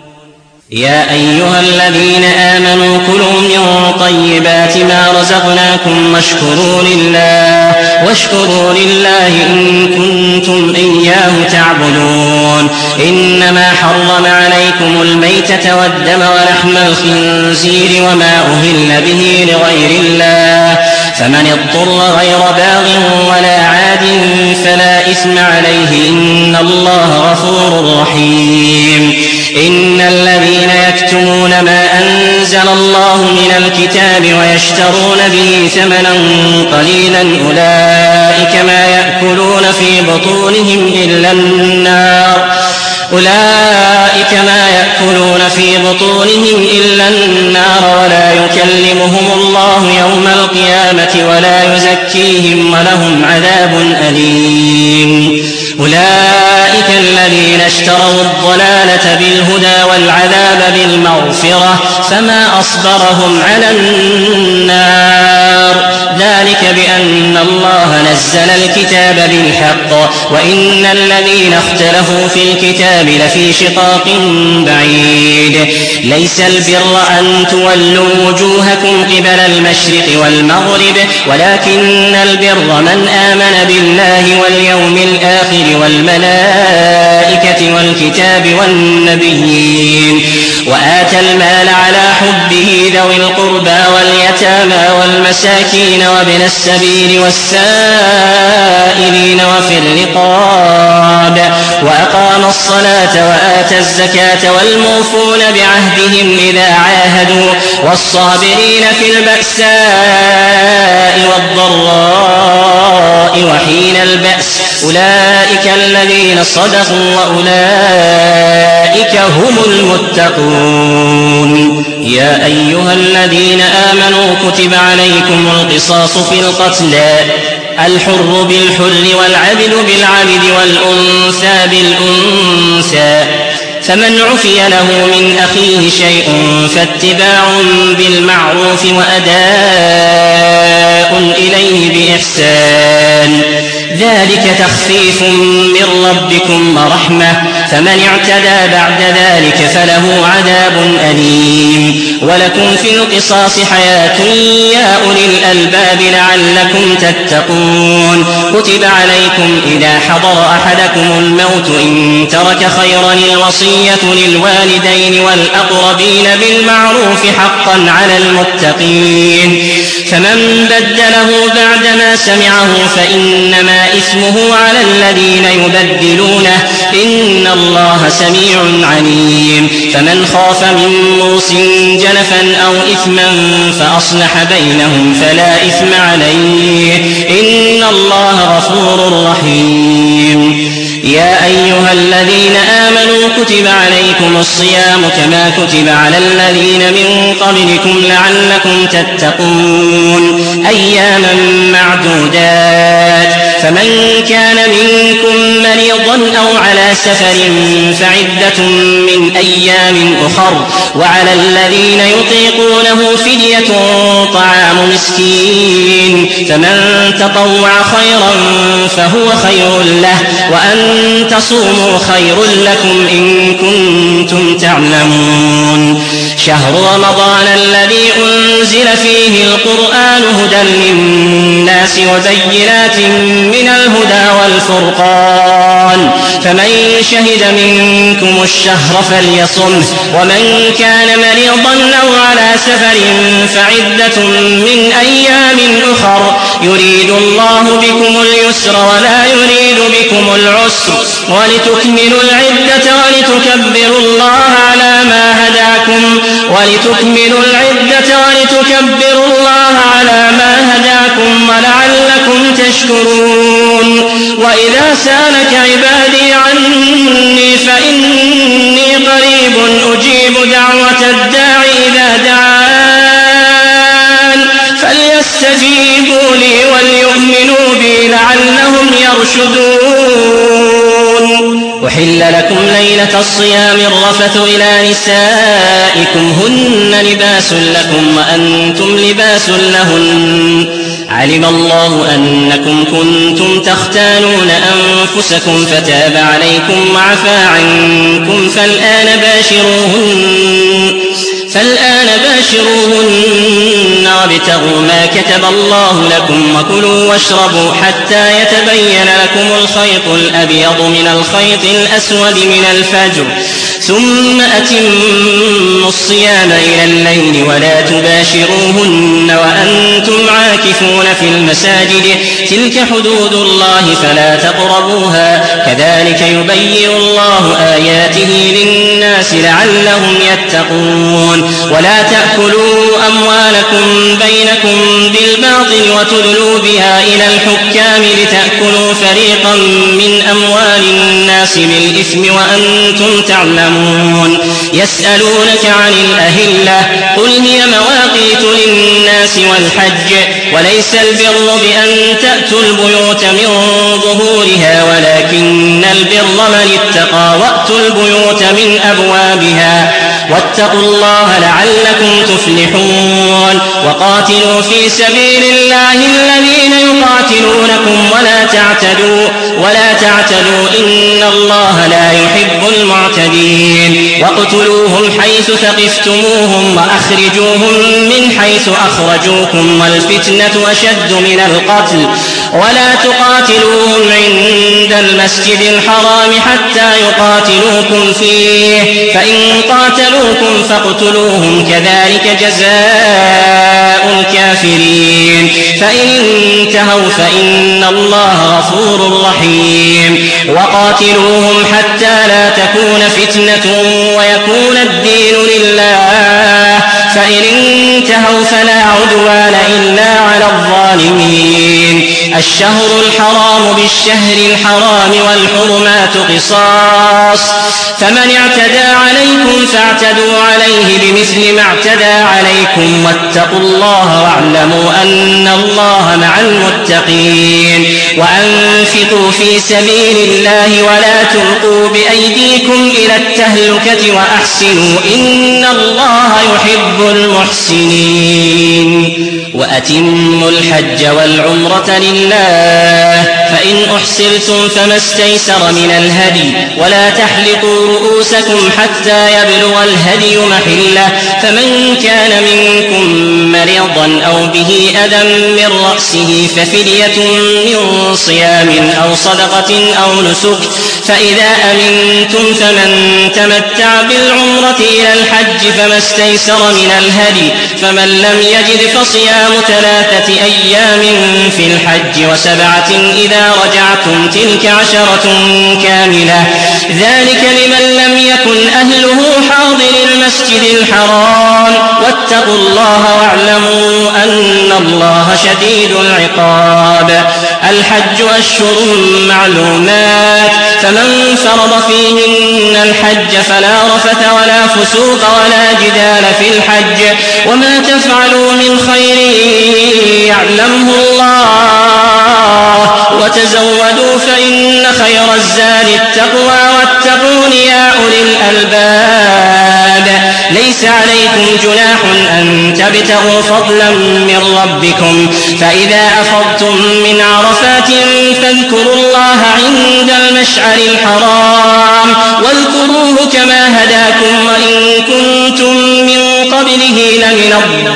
يا أيها الذين آمنوا كلوا من طيبات ما رزقناكم واشكروا لله واشكروا لله إن كنتم إياه تعبدون. إنما حرم عليكم الميتة والدم ولحم الخنزير وما أهل به لغير الله فمن اضطر غير باغ ولا عاد فلا إثم عليه إن الله غفور رحيم. إن الذين يكتمون ما أنزل الله من الكتاب ويشترون به ثمنا قليلا أولئك ما يأكلون في بطونهم إلا النار أولئك ما يأكلون في بطونهم إلا النار ولا يكلمهم الله يوم القيامة ولا يزكيهم ولهم عذاب أليم. أولئك الذين اشتروا الضلالة بالهدى والعذاب بالمغفرة فما أصبرهم على النار ذلك بأن الله نزل الكتاب بالحق وإن الذين اختلفوا في الكتاب لفي شقاق بعيد. ليس البر أن تولوا وجوهكم قبل المشرق والمغرب ولكن البر من آمن بالله واليوم الآخر والملائكة والكتاب والنبيين وآتى المال على حبه ذوي القربى واليتامى والمساكين وابن السبيل والسائلين وفي الرقاب وأقام الصلاة وآتى الزكاة والموفون بعهدهم إذا عاهدوا والصابرين في البأساء والضراء وحين البأس أولئك الذين صدقوا وأولئك هم المتقون. يا أيها الذين آمنوا كتب عليكم القصاص في القتلى الحر بالحر والعبد بالعبد والأنثى بالأنثى. فمن عفي له من أخيه شيء فاتباع بالمعروف وأداء إليه بإحسان، ذلك تخفيف من ربكم ورحمة، فمن اعتدى بعد ذلك فله عذاب أليم. ولكم في القصاص حياة يا أولي الألباب لعلكم تتقون. كتب عليكم إذا حضر أحدكم الموت إن ترك خيرا الوصية للوالدين والأقربين بالمعروف حقا على المتقين. فمن بدله بعدما سمعه فإنما إثمه على الذين يبدلونه، إن الله سميع عليم. فمن خاف من موص جنفا أو إثما فأصلح بينهم فلا إثم عليه، إن الله غفور رحيم. يا أيها الذين آمنوا كتب عليكم الصيام كما كتب على الذين من قبلكم لعلكم تتقون، أياما معدودات. فمن كان منكم مريضا أو على سفر فعدة من أيام أخر، وعلى الذين يطيقونه فدية طعام مسكين، فمن تطوع خيرا فهو خير له، وأن تصوموا خير لكم إن كنتم تعلمون. شهر رمضان الذي أنزل فيه القرآن هدى للناس وبينات من الهدى والفرقان، فمن شهد منكم الشهر فليصمه، ومن كان مريضا أو على سفر فعدة من أيام أخر، يريد الله بكم اليسر ولا يريد بكم العسر، ولتكملوا العدة ولتكبروا الله على ما هداكم ولتكملوا العدة ولتكبروا الله على ما هداكم ولعلكم تشكرون. وإذا سألك عبادي عني فإني قريب أجيب دعوة الداع إذا دعان، فليستجيبوا لي وليؤمنوا بي لعلهم يرشدون. أحل لكم ليلة الصيام الرفث إلى نسائكم هن لباس لكم وأنتم لباس لهن، علم الله أنكم كنتم تختانون أنفسكم فتاب عليكم وعفى عنكم، فالآن باشروهن فالآن باشروهن وابتغوا ما كتب الله لكم وكلوا واشربوا حتى يتبين لكم الخيط الأبيض من الخيط الأسود من الفجر، ثم أتموا الصيام إلى الليل ولا تباشروهن وأنتم عاكفون في المساجد، تلك حدود الله فلا تقربوها، كذلك يبين الله آياته للناس لعلهم يتقون. ولا تأكلوا أموالكم بينكم بالباطل وتدلوا بها إلى الحكام لتأكلوا فريقا من أموال الناس بالإثم وأنتم تعلمون. يسألونك عن الأهلة قل هي مواقيت للناس والحج، وليس البر بأن تأتوا البيوت من ظهورها ولكن البر من اتقى وأتوا البيوت من أبوابها، واتقوا الله لعلكم تفلحون. وقاتلوا في سبيل الله الذين يقاتلونكم ولا تعتدوا ولا تعتدوا إن الله لا يحب المعتدين. واقتلوهم حيث ثقفتموهم وأخرجوهم من حيث أخرجوكم والفتنة أشد من القتل، ولا تقاتلوهم عند المسجد الحرام حتى يقاتلوكم فيه، فإن قاتلوكم فاقتلوهم كذلك جزاء الكافرين، فإن انتهوا فإن الله غفور رحيم. وقاتلوهم حتى لا تكون فتنة ويكون الدين لله، فإن انتهوا فلا عدوان إلا على الظالمين. الشهر الحرام بالشهر الحرام والحرمات قصاص فمن اعتدى عليكم فاعتدوا عليه بمثل ما اعتدى عليكم واتقوا الله واعلموا أن الله مع المتقين وأنفقوا في سبيل الله ولا تلقوا بأيديكم إلى التهلكة وأحسنوا إن الله يحب المحسنين وأتموا الحج والعمرة لله فإن أحسرتم فما استيسر من الهدي ولا تحلقوا رؤوسكم حتى يبلغ الهدي محله فمن كان منكم مريضا أو به أذى من رأسه ففدية من صيام أو صدقة أو نسك فإذا أمنتم فمن تمتع بالعمرة إلى الحج فما استيسر من الهدي فمن لم يجد فصيام ثلاثة أيام في الحج وسبعة إذا رجعتم تلك عشرة كاملة ذلك لمن لم يكن أهله حاضر المسجد الحرام واتقوا الله واعلموا أن الله شديد العقاب الحج أشهر معلومات فمن فرض فيهن الحج فلا رفث ولا فسوق ولا جدال في الحج وما تفعلوا من خير يعلمه الله وتزودوا فإن خير الزاد التقوى واتقون يا أولي الألباب ليس عليكم جناح أن تبتغوا فضلا من ربكم فإذا أفضتم من عرفات فاذكروا الله عند المشعر الحرام واذكروه كما هداكم وإن كنتم من قبله لمن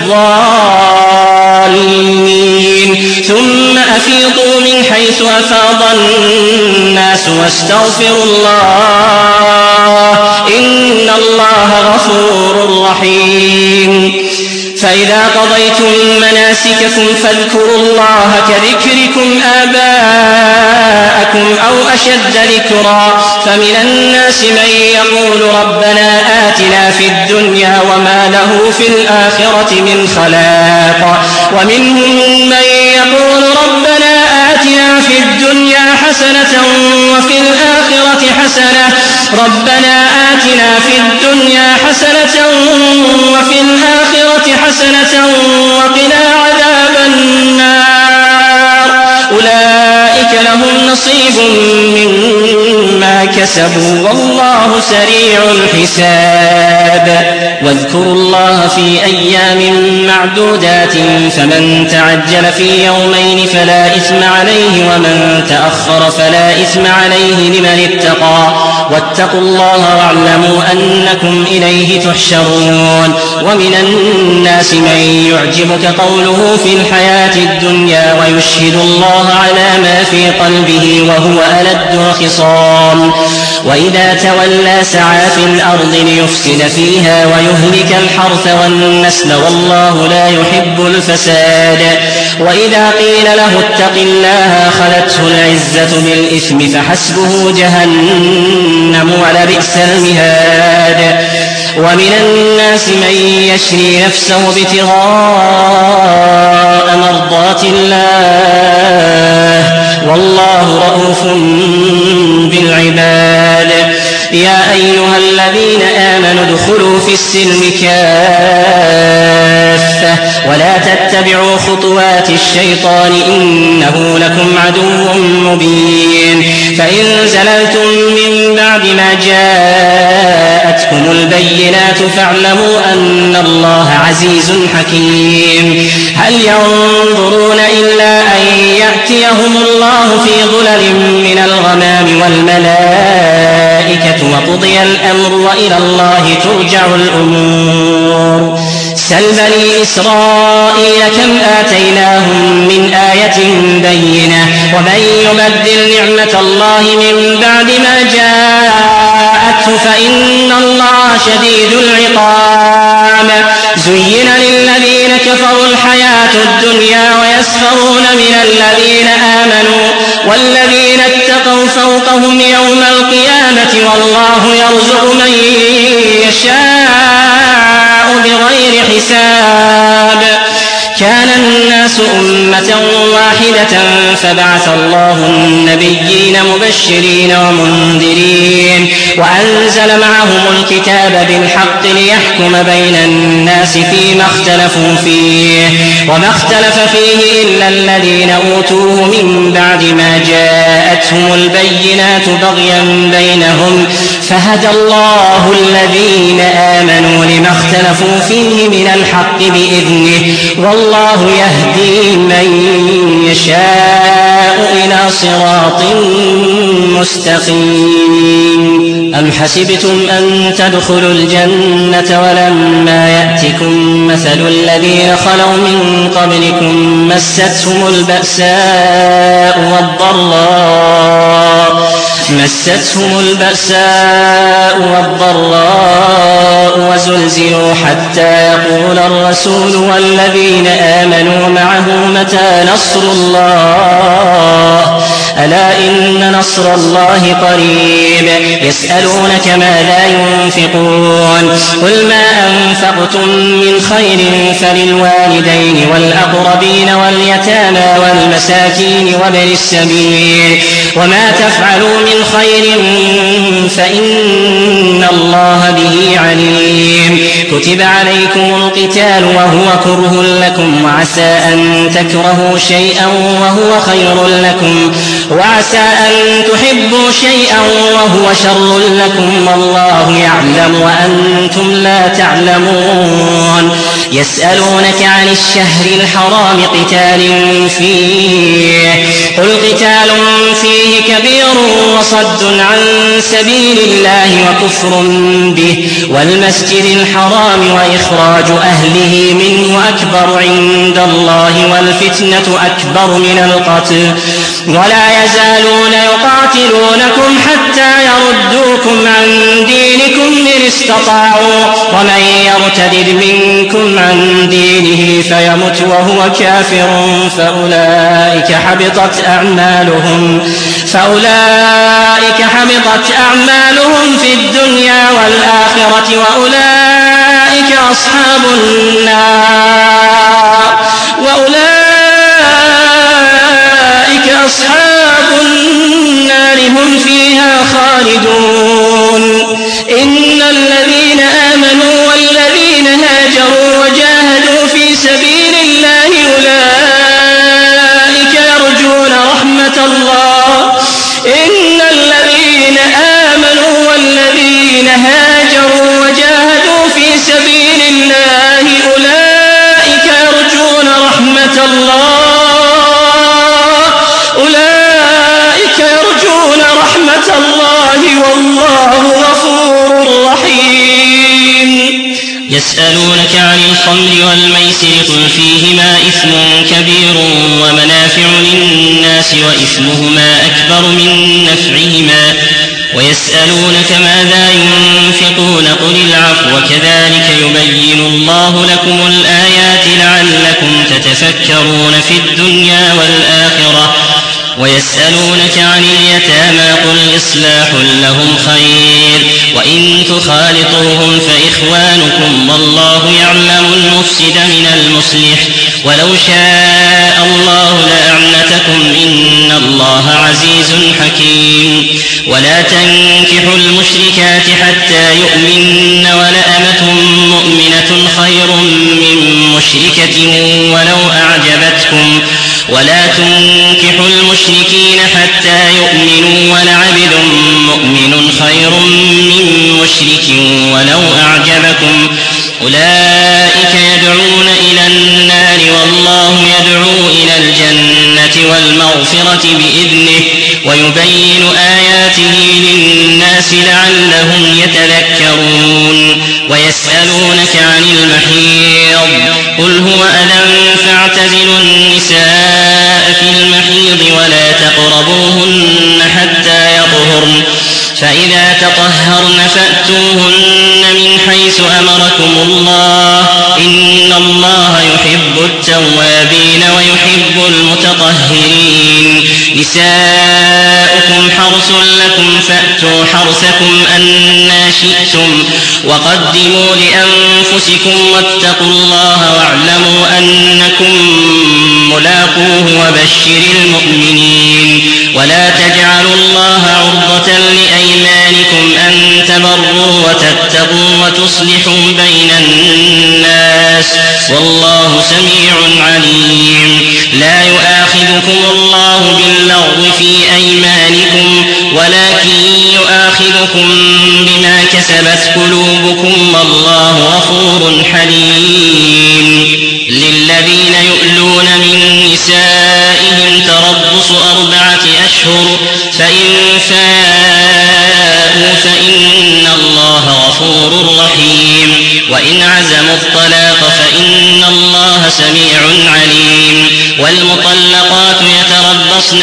الضالين ثم أفيضوا من حيث أفاض الناس واستغفروا الله إن الله غفور رحيم فإذا قضيتم مناسككم فاذكروا الله كذكركم آباءكم أو أشد ذكرا فمن الناس من يقول ربنا آتنا في الدنيا وما له في الآخرة من خلاق ومنهم من يقول ربنا آتنا في الدنيا حسنة وفي الآخرة حسنة ربنا آتنا في الدنيا حسنة وفي الآخرة حسنة وقنا عذاب النار أولئك لهم نصيب مما كسبوا والله سريع الحساب واذكروا الله في أيام معدودات فمن تعجل في يومين فلا إثم عليه ومن تأخر فلا إثم عليه لمن اتقى واتقوا الله واعلموا أنكم إليه تحشرون ومن الناس من يعجبك قوله في الحياة الدنيا ويشهد الله على ما في قلبه وهو ألد الخصام وإذا تولى سعى في الأرض ليفسد فيها ويهلك الحرث والنسل والله لا يحب الفساد وإذا قيل له اتق الله أخذته العزة بالإثم فحسبه جهنم ولبئس المهاد ومن الناس من يشري نفسه ابتغاء مرضات الله والله رؤوف بالعباد يا أيها الذين آمنوا ادخلوا في السلم كافة ولا تتبعوا خطوات الشيطان إنه لكم عدو مبين فإن زللتم من بعد ما جاءتكم البينات فاعلموا أن الله عزيز حكيم هل ينظرون إلا أن يأتيهم الله في ظلل من الغمام والملائكة وقضي الأمر وإلى الله ترجع الأمور سل بني إسرائيل كم آتيناهم من آية بينة ومن يبدل نعمة الله من بعد ما جاءته فإن الله شديد العقاب زين للذين كفروا الحياة الدنيا ويسخرون من الذين آمنوا والذين اتقوا فوقهم يوم القيامة والله يرزق من يشاء بغير حساب كان الناس أمة واحدة فبعث الله النبيين مبشرين ومنذرين وأنزل معهم الكتاب بالحق ليحكم بين الناس فيما اختلفوا فيه وما اختلف فيه إلا الذين أوتوه من بعد ما جاءتهم البينات بغيا بينهم فهدى الله الذين آمنوا لما اختلفوا فيه من الحق بإذنه والله يهدي من يشاء إلى صراط مستقيم. أم حسبتم أن تدخلوا الجنة ولما يأتكم مثل الذين خلوا من قبلكم مستهم البأساء والضراء مستهم البأساء والضراء وزلزلوا حتى يقول الرسول والذين آمنوا معه متى نصر الله ألا إن نصر الله قريب. يسألونك ماذا ينفقون قل ما أنفقتم من خير فللوالدين والأقربين واليتامى والمساكين وابن السبيل وما تفعلوا من خير فإن الله به عليم. كتب عليكم القتال وهو كره لكم وعسى أن تكرهوا شيئا وهو خير لكم وعسى أن تحبوا شيئا وهو شر لكم والله يعلم وأنتم لا تعلمون. يسألونك عن الشهر الحرام قتال فيه قل قتال فيه كبير وصد عن سبيل الله وكفر به والمسجد الحرام وإخراج أهله منه أكبر عند الله والفتنة أكبر من القتل ولا يزالون يقاتلونكم حتى يردوكم عن دينكم إن استطاعوا ومن يرتد منكم عن دينه فيمت وهو كافر فأولئك حبطت أعمالهم فأولئك حبطت أعمالهم في الدنيا والآخرة وأولئك أصحاب النار وأولئك أصحاب النار هم فيها خالدون. إن الذين آمنوا والذين هاجروا وجاهدوا في سبيل الله أولئك يرجون رحمة الله إن الذين آمنوا والذين هاجروا وجاهدوا في سبيل الله أولئك يرجون رحمة الله أولئك يرجون رحمة الله والله غفور رحيم. يسألونك عن الخمر والميسر قل فيهما إثم كبير ومنافع للناس وإثمهما أكبر من نفعهما ويسألونك ماذا ينفقون قل العفو كذلك يبين الله لكم الآيات لعلكم تتفكرون في الدنيا والآخرة ويسألونك عن اليتامى قل إصلاح لهم خير وإن تخالطوهم فإخوانكم والله يعلم المفسد من المصلح ولو شاء الله لأعنتكم إن الله عزيز حكيم. ولا تنكحوا المشركات حتى يؤمن ولأمة مؤمنة خير من مشركة ولو أعجبتكم ولا تنكحوا المشركين حتى يؤمنوا ولعبد مؤمن خير من مشرك ولو أعجبكم أولئك يدعون إلى النار والله يدعو إلى الجنة والمغفرة بإذنه ويبين آياته للناس لعلهم يتذكرون. ويسألونك عن المحيض قل هو أذى فاعتزلوا النساء في المحيض ولا تقربوهن حتى يطهرن فإذا تطهرن فأتوهن من حيث أمركم الله إن الله يحب التوابين ويحب المتطهرين. نساؤكم حرث لكم فأتوا حرثكم أنى شئتم وقدموا لأنفسكم واتقوا الله واعلموا أنكم ملاقوه وبشر المؤمنين. ولا تجعلوا الله عرضة لأيمانكم أن تبروا وتتقوا وتصلحوا بين الناس والله سميع عليم. لا يؤاخذكم الله باللغو في أيمانكم ولكن يؤاخذكم بما كسبت قلوبكم والله غفور حليم. للذين يؤلون من نسائهم تربص أربعة أشهر فإن فاءوا فإن الله غفور رحيم. وإن عزموا الطلاق فإن الله سميع عليم. والمطلقات يتربصن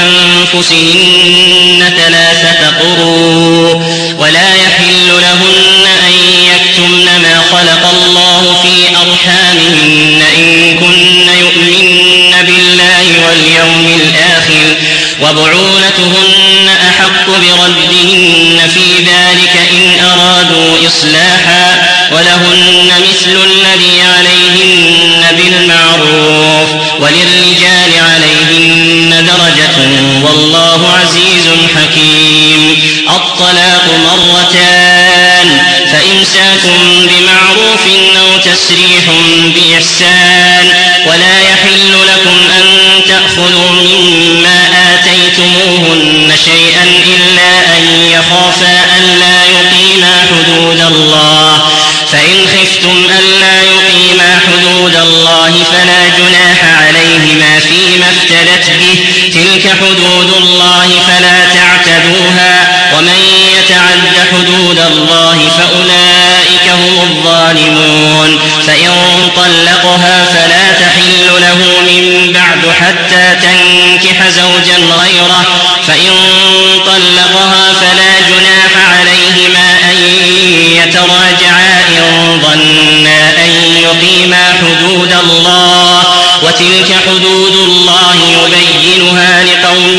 بأنفسهن ثلاثة قروء ولا يحل لهن أن يكتمن ما خلق الله في أرحامهن إن كن يؤمن بالله واليوم الآخر وبعولتهن أحق بردهن في ذلك إن أرادوا إصلاحا ولهن مثل الذي عليهن بالمعروف وللرجال عليهن درجة والله عزيز حكيم. الطلاق مرتان فإمساك بمعروف أو تسريح بإحسان ولا يحل لكم أن تأخذوا مما آتيتموهن شيئا إلا أن يخافا ألا يقيما حدود الله فإن خفتم ألا يقيما حدود الله فلا جناح عليهما فيما افتدت به تلك حدود الله فلا تعتدوها ومن يتعد حدود الله فأولئك هم الظالمون. فإن طلقها فلا تحل له من بعد حتى تنكح زوجا غيره فإن طلقها فلا جناح عليهما أن يتراجعا إن ظنا أن يقيما حدود الله وتلك حدود الله يبينها لقوم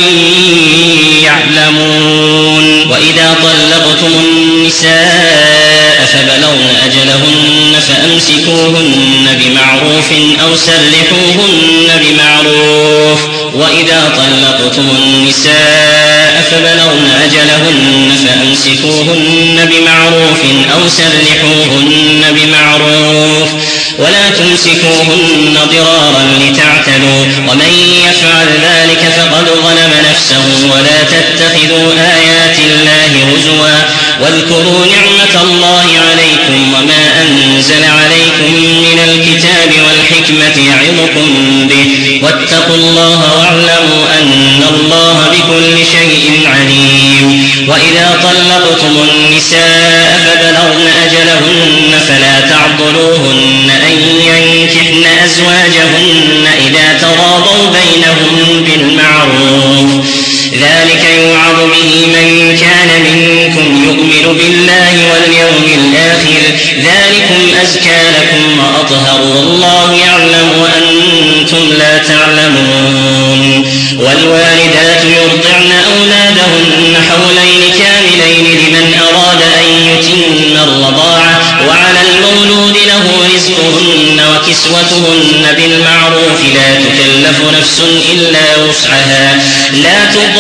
يعلمون. وإذا طلقتم النساء فبلغن أجلهن فأمسكوهن بمعروف أو سرحوهن بمعروف وإذا طلقتم النساء فبلغن أجلهن فأمسكوهن بمعروف أو سرحوهن بمعروف ولا تمسكوهن ضرارا لتعتدوا ومن يفعل ذلك فقد ظلم نفسه. ولا تتخذوا آيات الله هزوا واذكروا نعمة الله عليكم وما أنزل عليكم من الكتاب والحكمة يعظكم به واتقوا الله واعلموا أن الله بكل شيء عليم. وإذا طلقتم النساء فبلغن أجلهن فلا تعضلوهن أن ينكحن أزواجهن إذا تراضوا بينهم بالمعروف ذلك يوعظ به من كان منكم يؤمن بالله واليوم الآخر ذلكم أزكى لكم وأطهر والله يعلم وأنتم لا تعلمون. والوالدات يرضعن أولادهن حولين كاملين لمن أراد أن يتم الرضاعة وعلى المولود له رزقهن وكسوتهن بالمعروف لا تكلف نفس إلا وسعها لا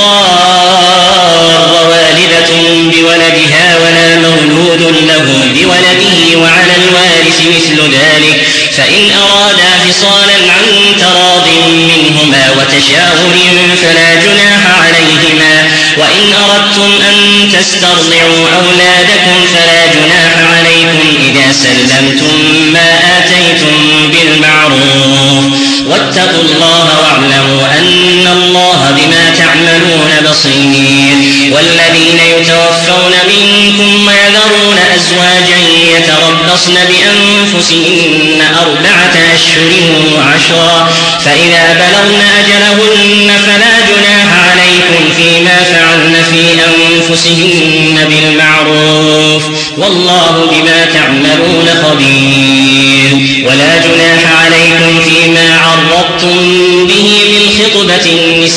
تضار والدة بولدها ولا مولود له بولده وعلى الوارث مثل ذلك فإن أرادا فصالا عن تراض منهما وتشاور فلا جناح عليهما. وإن أردتم أن تسترضعوا أولادكم فلا جناح عليكم إذا سلمتم ما آتيتم بالمعروف واتقوا الله واعلموا أن الله بما تعملون بصير. والذين يتوفون منكم ويذرون أزواجا يتربصن بأنفسهن أربعة أشهر وعشرا فإذا بلغن أجلهن فلا جناح عليكم فيما فعلن في أنفسهن بالمعروف والله بما تعملون خبير. ولا جناح عليكم في ما عرضتم به من خطبة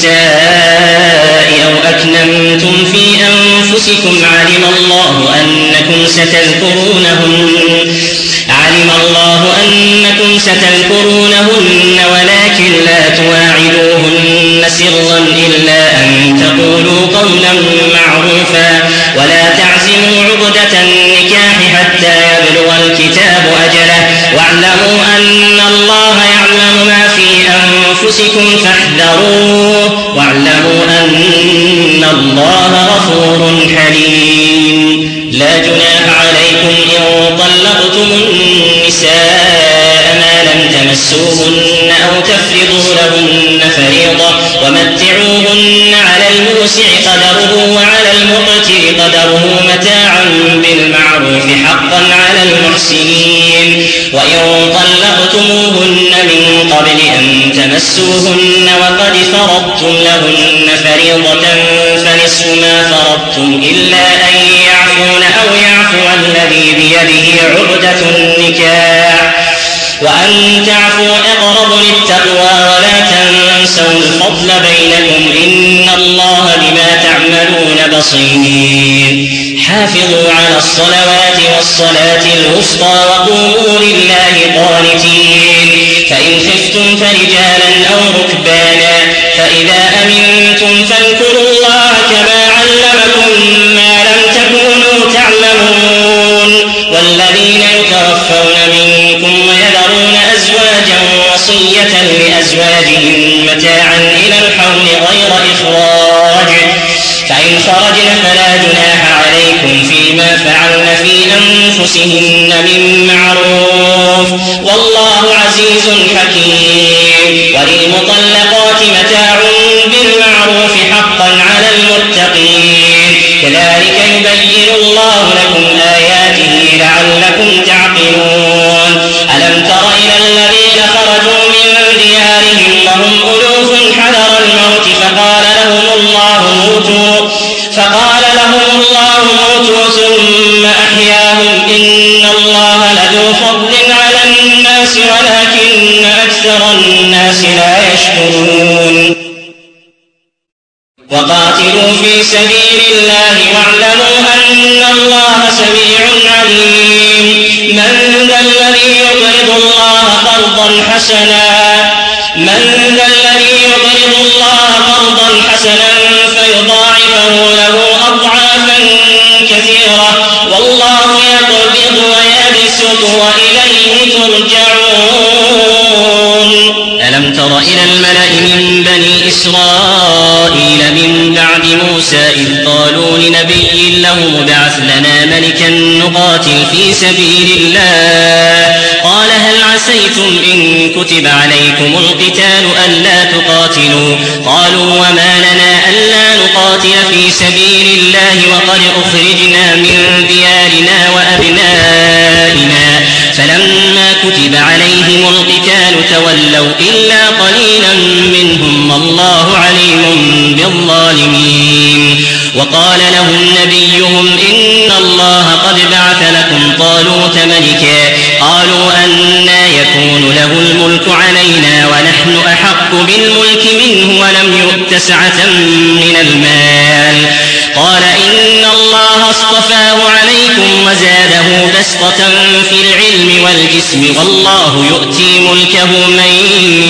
النساء أو أكننتم في أنفسكم علم الله أنكم ستذكرونهن علم الله أنكم ستذكرونهن ولكن لا تواعدوهن سرا إلا أن تقولوا قولا معروفا ولا تعزموا عقدة النكاح حتى يبلغ الكتاب أجله واعلموا أن الله يعلم ما في أنفسكم فاحذروه واعلموا أن الله غفور حليم. لا جناح عليكم إن طلقتم النساء ما لم تمسوهن أو تفرضوا لهن فريضة ومتعوهن على الموسع قدره وعلى المقتر قدره متاعا بالمعروف حقا على المحسنين. وإن طلقتموهن من قبل أن تمسوهن وقد فرضتم لهن فريضة فنصف ما فرضتم إلا أن يعفون أو يعفو الذي بيده عقدة النكاح وأن تعفوا أقرب للتقوى ولا تنسوا الفضل بينكم إن الله بما تعملون بصير. حافظوا على الصلوات والصلاة الوسطى وقوموا لله قانتين. فإن خفتم فرجالا أو ركبانا فإذا أمنتم فاذكروا الله كما علمكم ما لم تكونوا تعلمون. والذين يتوفون منكم ويذرون أزواجا وصية لأزواجهم متاعا إلى الحول غير إخراج فإن خرجن فلا جناح عليكم فيما فعلن في أنفسهن من معروف والله عزيز حكيم. وللمطلقات متاع بالمعروف حقا على المتقين. كذلك يبين الله لكم آياته لعلكم تعقلون. ألم تر إلى الذين خرجوا من ديارهم وهم ألوف حذر الموت فقال لهم الله موتوا فقال لهم الله موتوا ثم أحياهم إن الله لذو فضل على الناس ولكن أكثر الناس لا يشكرون. وقاتلوا في سبيل الله واعلموا أن الله سميع عليم. من ذا الذي يقرض الله قرضا حسنا من ذا الذي يقرض الله قرضا حسنا فيضاعفه له أضعافا كثيرة والله يقبض ويبسط وإليه ترجعون. ألم تر إلى الملأ من بني إسرائيل من بعد موسى إذ قالوا لنبي له ابعث لنا ملكا نقاتل في سبيل الله قال هل عسيتم إن كتب عليكم القتال ألا تقاتلوا قالوا وما لنا ألا نقاتل في سبيل الله وقد أخرجنا من ديارنا وأبنائنا فلما كتب عليهم القتال تولوا إلا قليلا منهم والله عليم بالظالمين. وقال لهم نبيهم إن الله قد بعث لكم طالوت ملكا قالوا أنى يكون له الملك علينا ونحن أحق بالملك منه ولم يؤت سعة من المال قال إن الله اصطفاه عليكم وزاده بسطة في العلم والجسم والله يؤتي ملكه من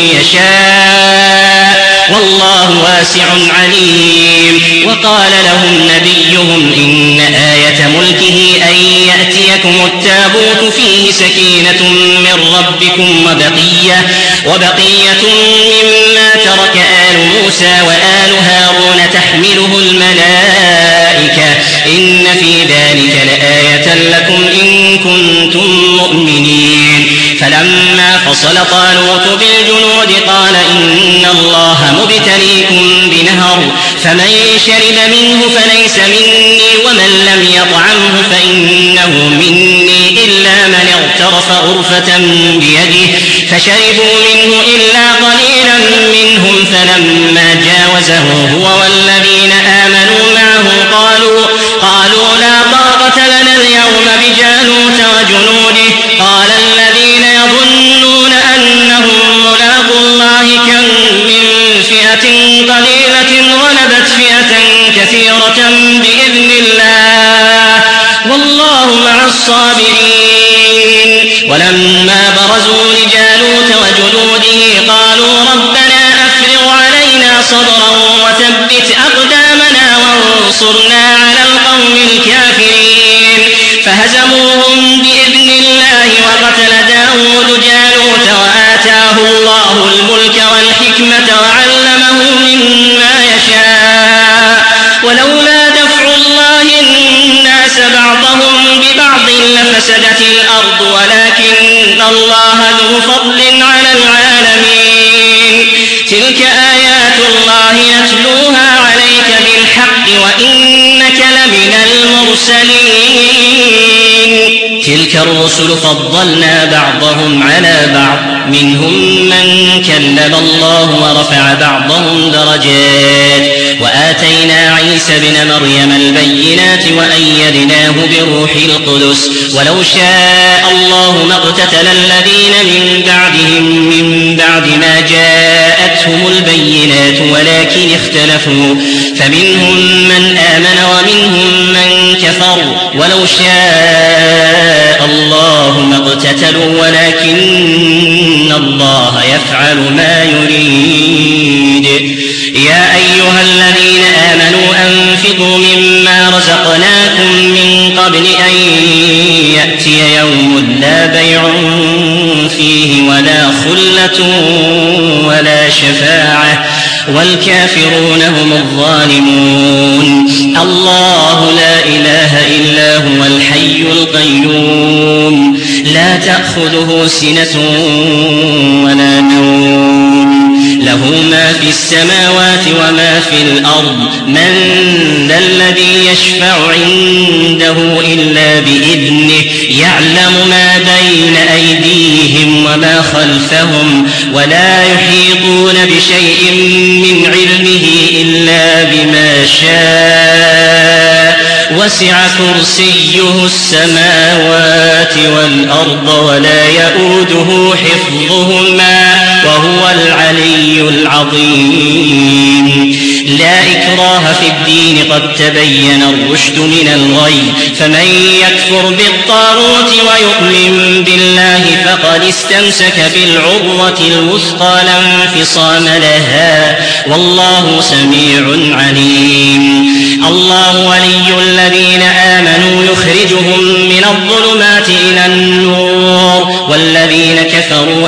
يشاء والله واسع عليم. وقال لهم نبيهم إن آية ملكه أن يأتيكم التابوت فيه سكينة من ربكم وبقية, وبقية مما ترك آل موسى وآل هارون تحمله الملائكة إن في ذلك لآية لكم إن كنتم مؤمنين. فلما فصل طالوت بالجنود قال إن الله مبتليكم بنهر فمن شرب منه فليس مني ومن لم يطعمه فإنه مني إلا من اغترف غرفة بيده فشربوا منه إلا قليلا منهم فلما جاوزه هو والذين آمنوا معه قالوا قالوا لا طاقة لنا اليوم بجالوت وجنوده قال الذين يظنون أنهم ملاقو قليلة غلبت فئة كثيرة بإذن الله والله مع الصابرين. ولما برزوا لجالوت وجنوده قالوا ربنا أفرغ علينا صبرا وثبت أقدامنا وانصرنا على القوم الكافرين فهزموهم بإذن الله وقتل داود جالوت وآتاه الله الملك والحكمة وعلمه مما يشاء ولولا دفع الله الناس بعضهم ببعض لفسدت الأرض ولكن الله ذو فضل على العالمين. تلك آيات الله نتلوها عليك بالحق وإنك لمن المرسلين. تلك الرسل فضلنا بعضهم على بعض منهم من كلم الله ورفع بعضهم درجات وآتينا عيسى ابن مريم البينات وأيدناه بروح القدس ولو شاء الله ما اقتتل الذين من بعدهم من بعد ما جاءتهم البينات ولكن اختلفوا فمنهم من آمن ومنهم من كفر ولو شاء الله ما اقتتلوا ولكن الله يفعل ما يريد. يا أيها الذين آمنوا أنفقوا مما رزقناكم من قبل أن يأتي يوم لا بيع فيه ولا خلة ولا شفاعة والكافرون هم الظالمون. الله لا إله إلا هو الحي القيوم لا تأخذه سنة ولا نوم له ما في السماوات وما في الأرض من ذا الذي يشفع عنده إلا بإذنه يعلم ما بين أيديهم وما خلفهم ولا يحيطون بشيء من علمه إلا بما شاء وسع كرسيه السماوات والأرض ولا يؤوده حفظهما وهو العلي العظيم. لا إكراه في الدين قد تبين الرشد من الغي فمن يكفر بالطاغوت ويؤمن بالله فقد استمسك بالعروة الوثقى لا انفصام لها والله سميع عليم. الله ولي الذين آمنوا يخرجهم من الظلمات إلى النور والذين كفروا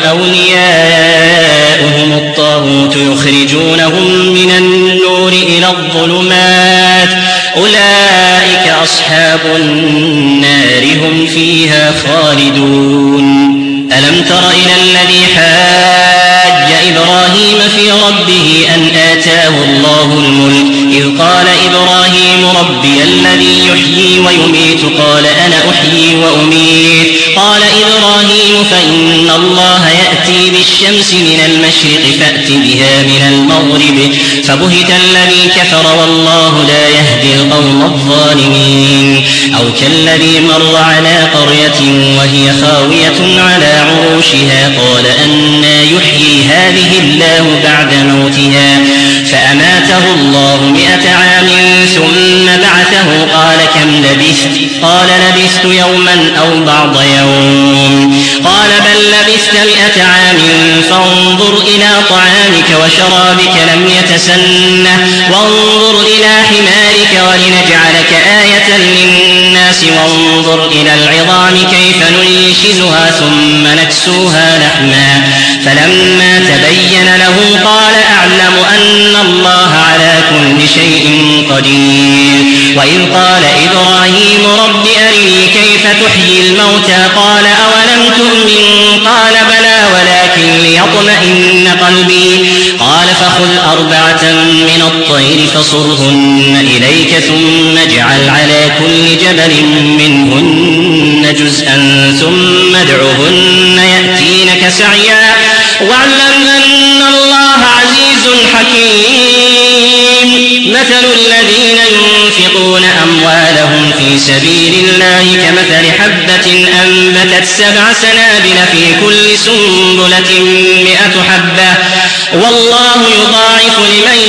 أولياؤهم الطاغوت يخرجونهم من النور إلى الظلمات أولئك أصحاب النار هم فيها خالدون. ألم تر إلى الذي حاج إبراهيم في ربه أن آتاه الله الملك إذ قال إبراهيم ربي الذي يحيي ويميت قال أنا أحيي وأميت قال إبراهيم فإن الله يأتي بالشمس من المشرق فأت بها من المغرب فبهت الذي كفر والله لا يهدي القوم الظالمين. أو كالذي مر على قرية وهي خاوية على عروشها قال أنى يحيي هذه الله بعد موتها فأماته الله مئة عام ثم بعثه قال كم لبثت قال لبثت يوما أو بعض يوم قال بل لبثت مئة عام فانظر إلى طعامك وشرابك لم يتسنه وانظر إلى حمارك ولنجعلك آية للناس وانظر إلى العظام كيف ننشزها ثم نكسوها لحما فلما تبين له قال أعلم أن الله على كل شيء قدير. وإذ قال إبراهيم رب أرني كيف تحيي الموتى قال أولم تؤمن قال بلى ولكن ليطمئن قلبي قال فخذ أربعة من الطير فصرهن إليك ثم اجعل على كل جبل منهن جزءا ثم ادعهن يأتينك سعيا واعلم أن الله عزيز حكيم. مثل الذين ينفقون أموالهم في سبيل الله كمثل حبة أنبتت سبع سنابل في كل سنبلة مئة حبة والله يضاعف لمن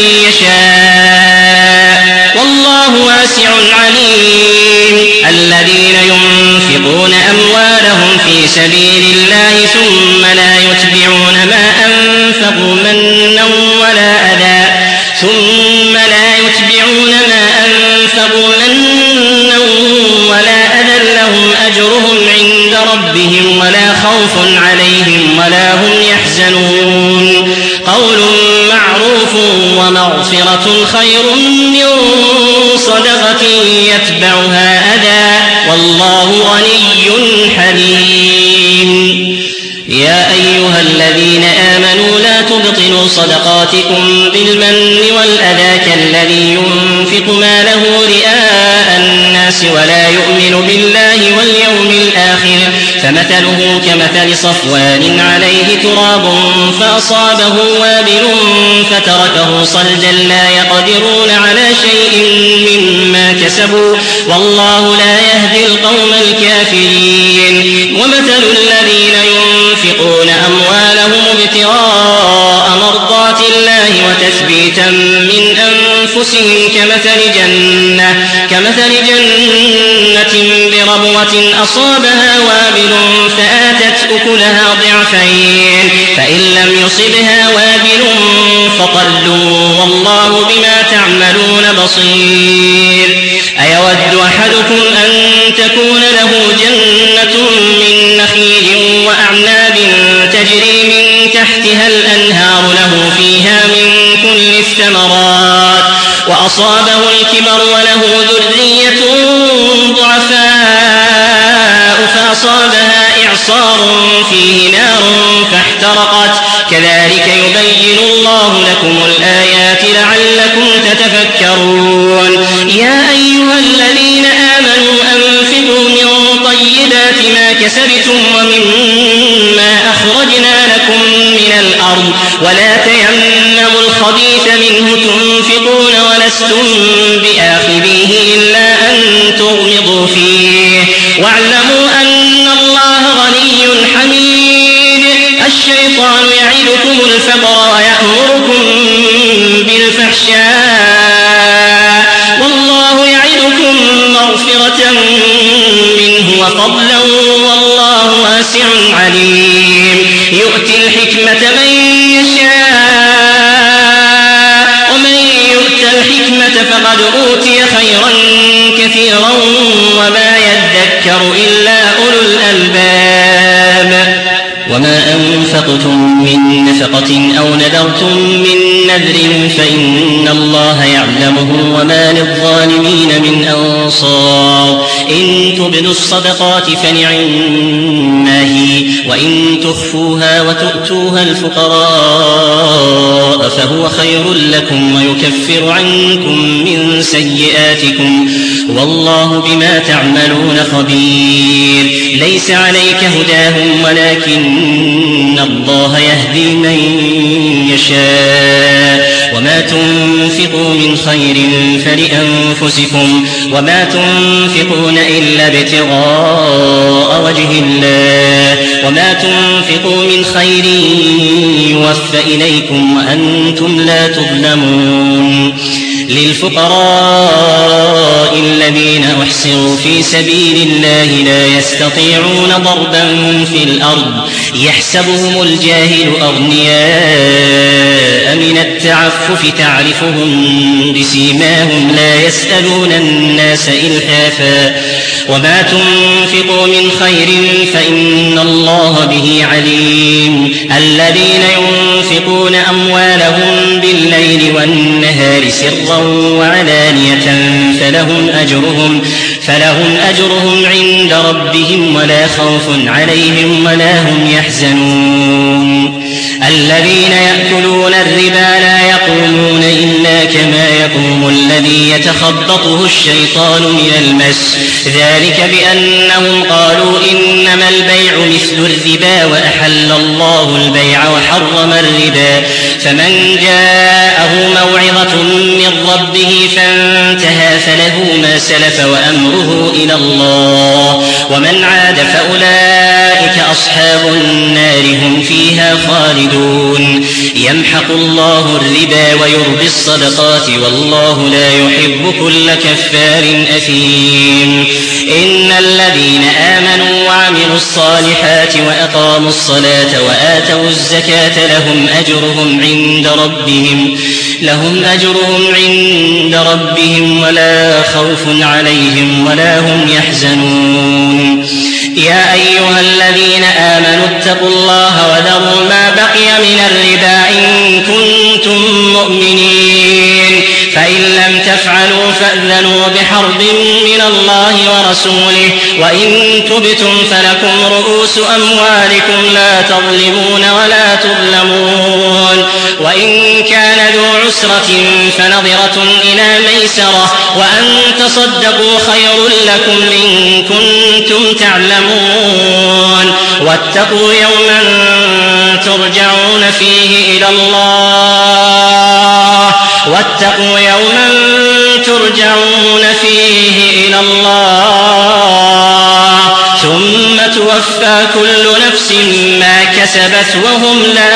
سبيل الله ثم لا يتبعون ما أنفقوا منا ولا أذى ثم لا يتبعون ما أنفقوا منا ولا أذى لهم أجرهم عند ربهم ولا خوف عليهم ولا هم يحزنون قول معروف ومغفرة خير من صدقة يتبعها أذى والله غني حليم. يا أيها الذين آمنوا لا تبطلوا صدقاتكم بالمن والأذى كالذي ينفق ماله رئاء الناس ولا يؤمن بالله واليوم الآخر فمثله كمثل صفوان عليه تراب فأصابه وابل فتركه صلدا لا يقدرون على شيء مما كسبوا والله لا يهدي القوم الكافرين. ومثل الذين ينفقون أموالهم ابتغاء مرضات الله وتثبيتا من أنفسهم كمثل جنة كمثل جنة بربوة أصابها وابل فآتت أكلها ضعفين فإن لم يصبها وابل فطل والله بما تعملون بصير. أيود أحدكم أن تكون له جنة من نخيل وأعناب تجري من تحتها الأنهار له فيها من كل الثمرات وأصابه الكبر وله ذرية ضعفاء فأصابها إعصار فيه نار فاحترقت كذلك يبين الله لكم الآيات لعلكم تتفكرون. يا أيها الذين آمنوا أنفقوا من طيبات ما كسبتم ومما أخرجنا لكم من الأرض ولا تيمموا الخبيث منه تنفقون ولستم بآخذيه إلا أن تغمضوا فيه واعلموا أن الله غني حميد. الشيطان يعدكم الفقر ويأمركم بالفحشاء والله يعدكم مغفرة منه وفضلا والله واسع عليم. يؤتي الحكمة من يشاء ومن يؤت الحكمة فقد أوتي خيرا كثيرا وما يذكر إلا أولو الألباب. وما أنفقتم من نفقة أو نذرتم من نذر فإن الله يعلمه وما للظالمين من أنصار. إن تبدوا الصدقات فنعما هي وإن تخفوها وتؤتوها الفقراء فهو خير لكم ويكفر عنكم من سيئاتكم والله بما تعملون خبير. ليس عليك هداهم ولكن إن الله يهدي من يشاء وما تنفقوا من خير فلأنفسكم وما تنفقون إلا ابتغاء وجه الله وما تنفقوا من خير يوفى إليكم وأنتم لا تظلمون. للفقراء الذين أحصروا في سبيل الله لا يستطيعون ضربا في الأرض يحسبهم الجاهل أغنياء من التعفف تعرفهم بسيماهم لا يسألون الناس إلحافا وما تنفقوا من خير فإن الله به عليم. الذين ينفقون أموالهم بالليل والنهار سرا وعلانية فلهم أجرهم فلهم أجرهم عند ربهم ولا خوف عليهم ولا هم يحزنون. الذين يأكلون الربا لا يقومون إلا كما يقوم الذي يتخبطه الشيطان من المس ذلك بأنهم قالوا إنما البيع مثل الربا وأحل الله البيع وحرم الربا فمن جاءه موعظة من ربه فانتهى فله ما سلف وأمره إلى الله ومن عاد فأولئك أصحاب النار هم فيها خالدون. يمحق الله الربا ويربي الصدقات والله لا يحب كل كفار أثيم. إن الذين آمنوا وعملوا الصالحات وأقاموا الصلاة وآتوا الزكاة لهم أجرهم عند ربهم لهم أجرهم عند ربهم ولا خوف عليهم ولا هم يحزنون. يا أيها الذين آمنوا اتقوا الله وذروا ما بقي من الربا إن كنتم مؤمنين، فإن لم تفعلوا فأذنوا بحرب من الله ورسوله، وإن تبتم فلكم رؤوس أموالكم لا تظلمون ولا تظلمون، وإن كان ذو عسرة فنظرة إلى ميسرة، وأن تصدقوا خير لكم إن كنتم تعلمون. واتقوا يوما ترجعون فيه إلى الله واتقوا يوما ترجعون فيه إلى الله ثم توفى كل نفس ما كسبت وهم لا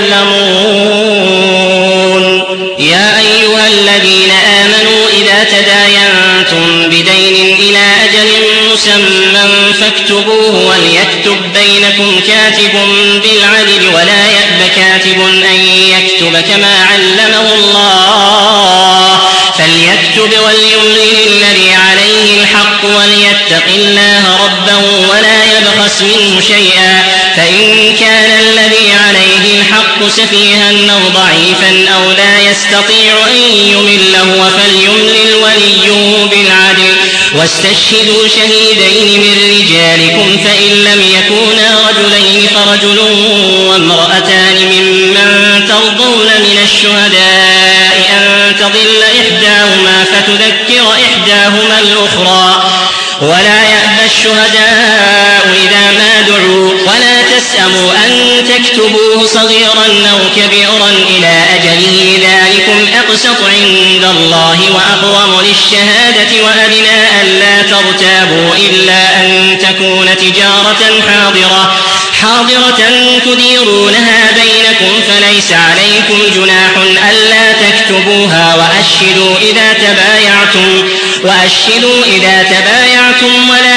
يظلمون. يا أيها الذين آمنوا إذا تداينتم بدين إلى أجل مسمى فاكتبوه وليكتب بينكم كاتب بالعدل ولا يأب كاتب أن يكتب كما علمه الله، فليكتب وليملل الذي عليه الحق وليتق الله ربه ولا يبخس منه شيئا، فإن كان الذي عليه الحق سفيها أو ضعيفا أو لا يستطيع أن يمل هو فليملل وليه بالعدل، واستشهدوا شهيدين من رجالكم فإن لم يكونا رجلين فرجل وامرأتان ممن ترضون من الشهداء أن تضل إحداهما فتذكر إحداهما الأخرى، ولا يأبى الشهداء إذا ما دعوا، ولا تسأموا أن تكتبوه صغيرا أو كبيرا إلى أجله، ذلكم أقسط عند الله وأقوم للشهادة وأدنى ألا ترتابوا إلا أن تكون تجارة حاضرة حاضرة تديرونها بينكم فليس عليكم جناح ألا تكتبوها، وأشهدوا إذا تبايعتم وأشهدوا إذا تبايعتم ولا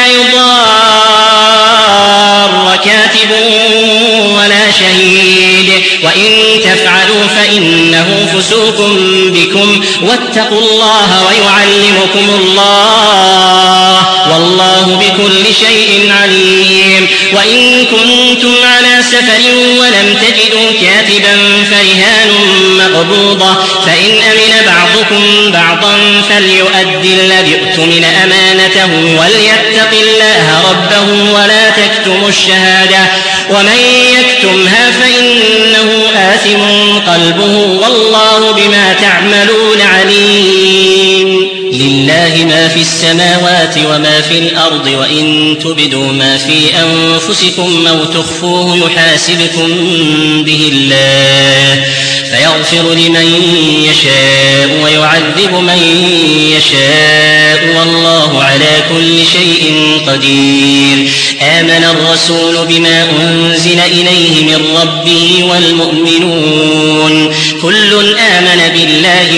يضار كاتب ولا شهيد، وإن تفعلوا فإنه فسوق بكم، واتقوا الله ويعلمكم الله والله بكل شيء عليم. وإن كنتم على سفر ولم تجدوا كاتبا فرهان مقبوضة، فإن أمن بعضكم بعضا فليؤدي الذي اؤتمن أمانته وليتق الله ربه ولا تكتموا الشهادة، ومن يكتمها فإنه آثم قلبه والله بما تعملون عليم. لله ما في السماوات وما في الأرض، وإن تبدوا ما في أنفسكم أو تخفوه يحاسبكم به الله فيغفر لمن يشاء ويعذب من يشاء والله على كل شيء قدير. آمن الرسول بما أنزل إليه من ربه والمؤمنون كل آمن بالله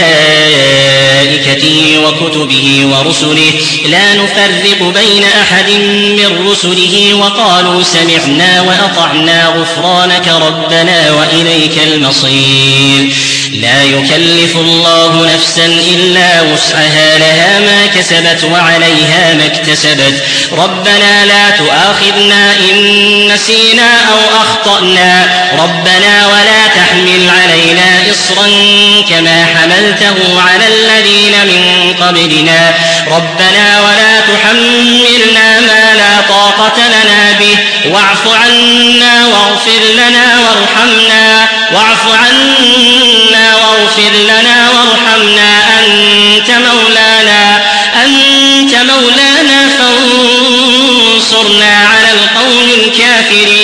وملائكته وكتبه ورسله لا نفرق بين أحد من رسله وقالوا سمعنا وأطعنا غفرانك ربنا وإليك المصير. لا يكلف الله نفسا إلا وسعها لها ما كسبت وعليها ما اكتسبت ربنا لا تؤاخذنا إن نسينا أو أخطأنا ربنا ولا تحمل علينا إصرا كما حملته على الذين من قبلنا ربنا ولا تحملنا ما لا طاقة لنا به واعف عنا واغفر لنا وارحمنا واعف عنا واغفر لنا وارحمنا أنت مولانا أنت مولانا فانصرنا على القوم الكافرين.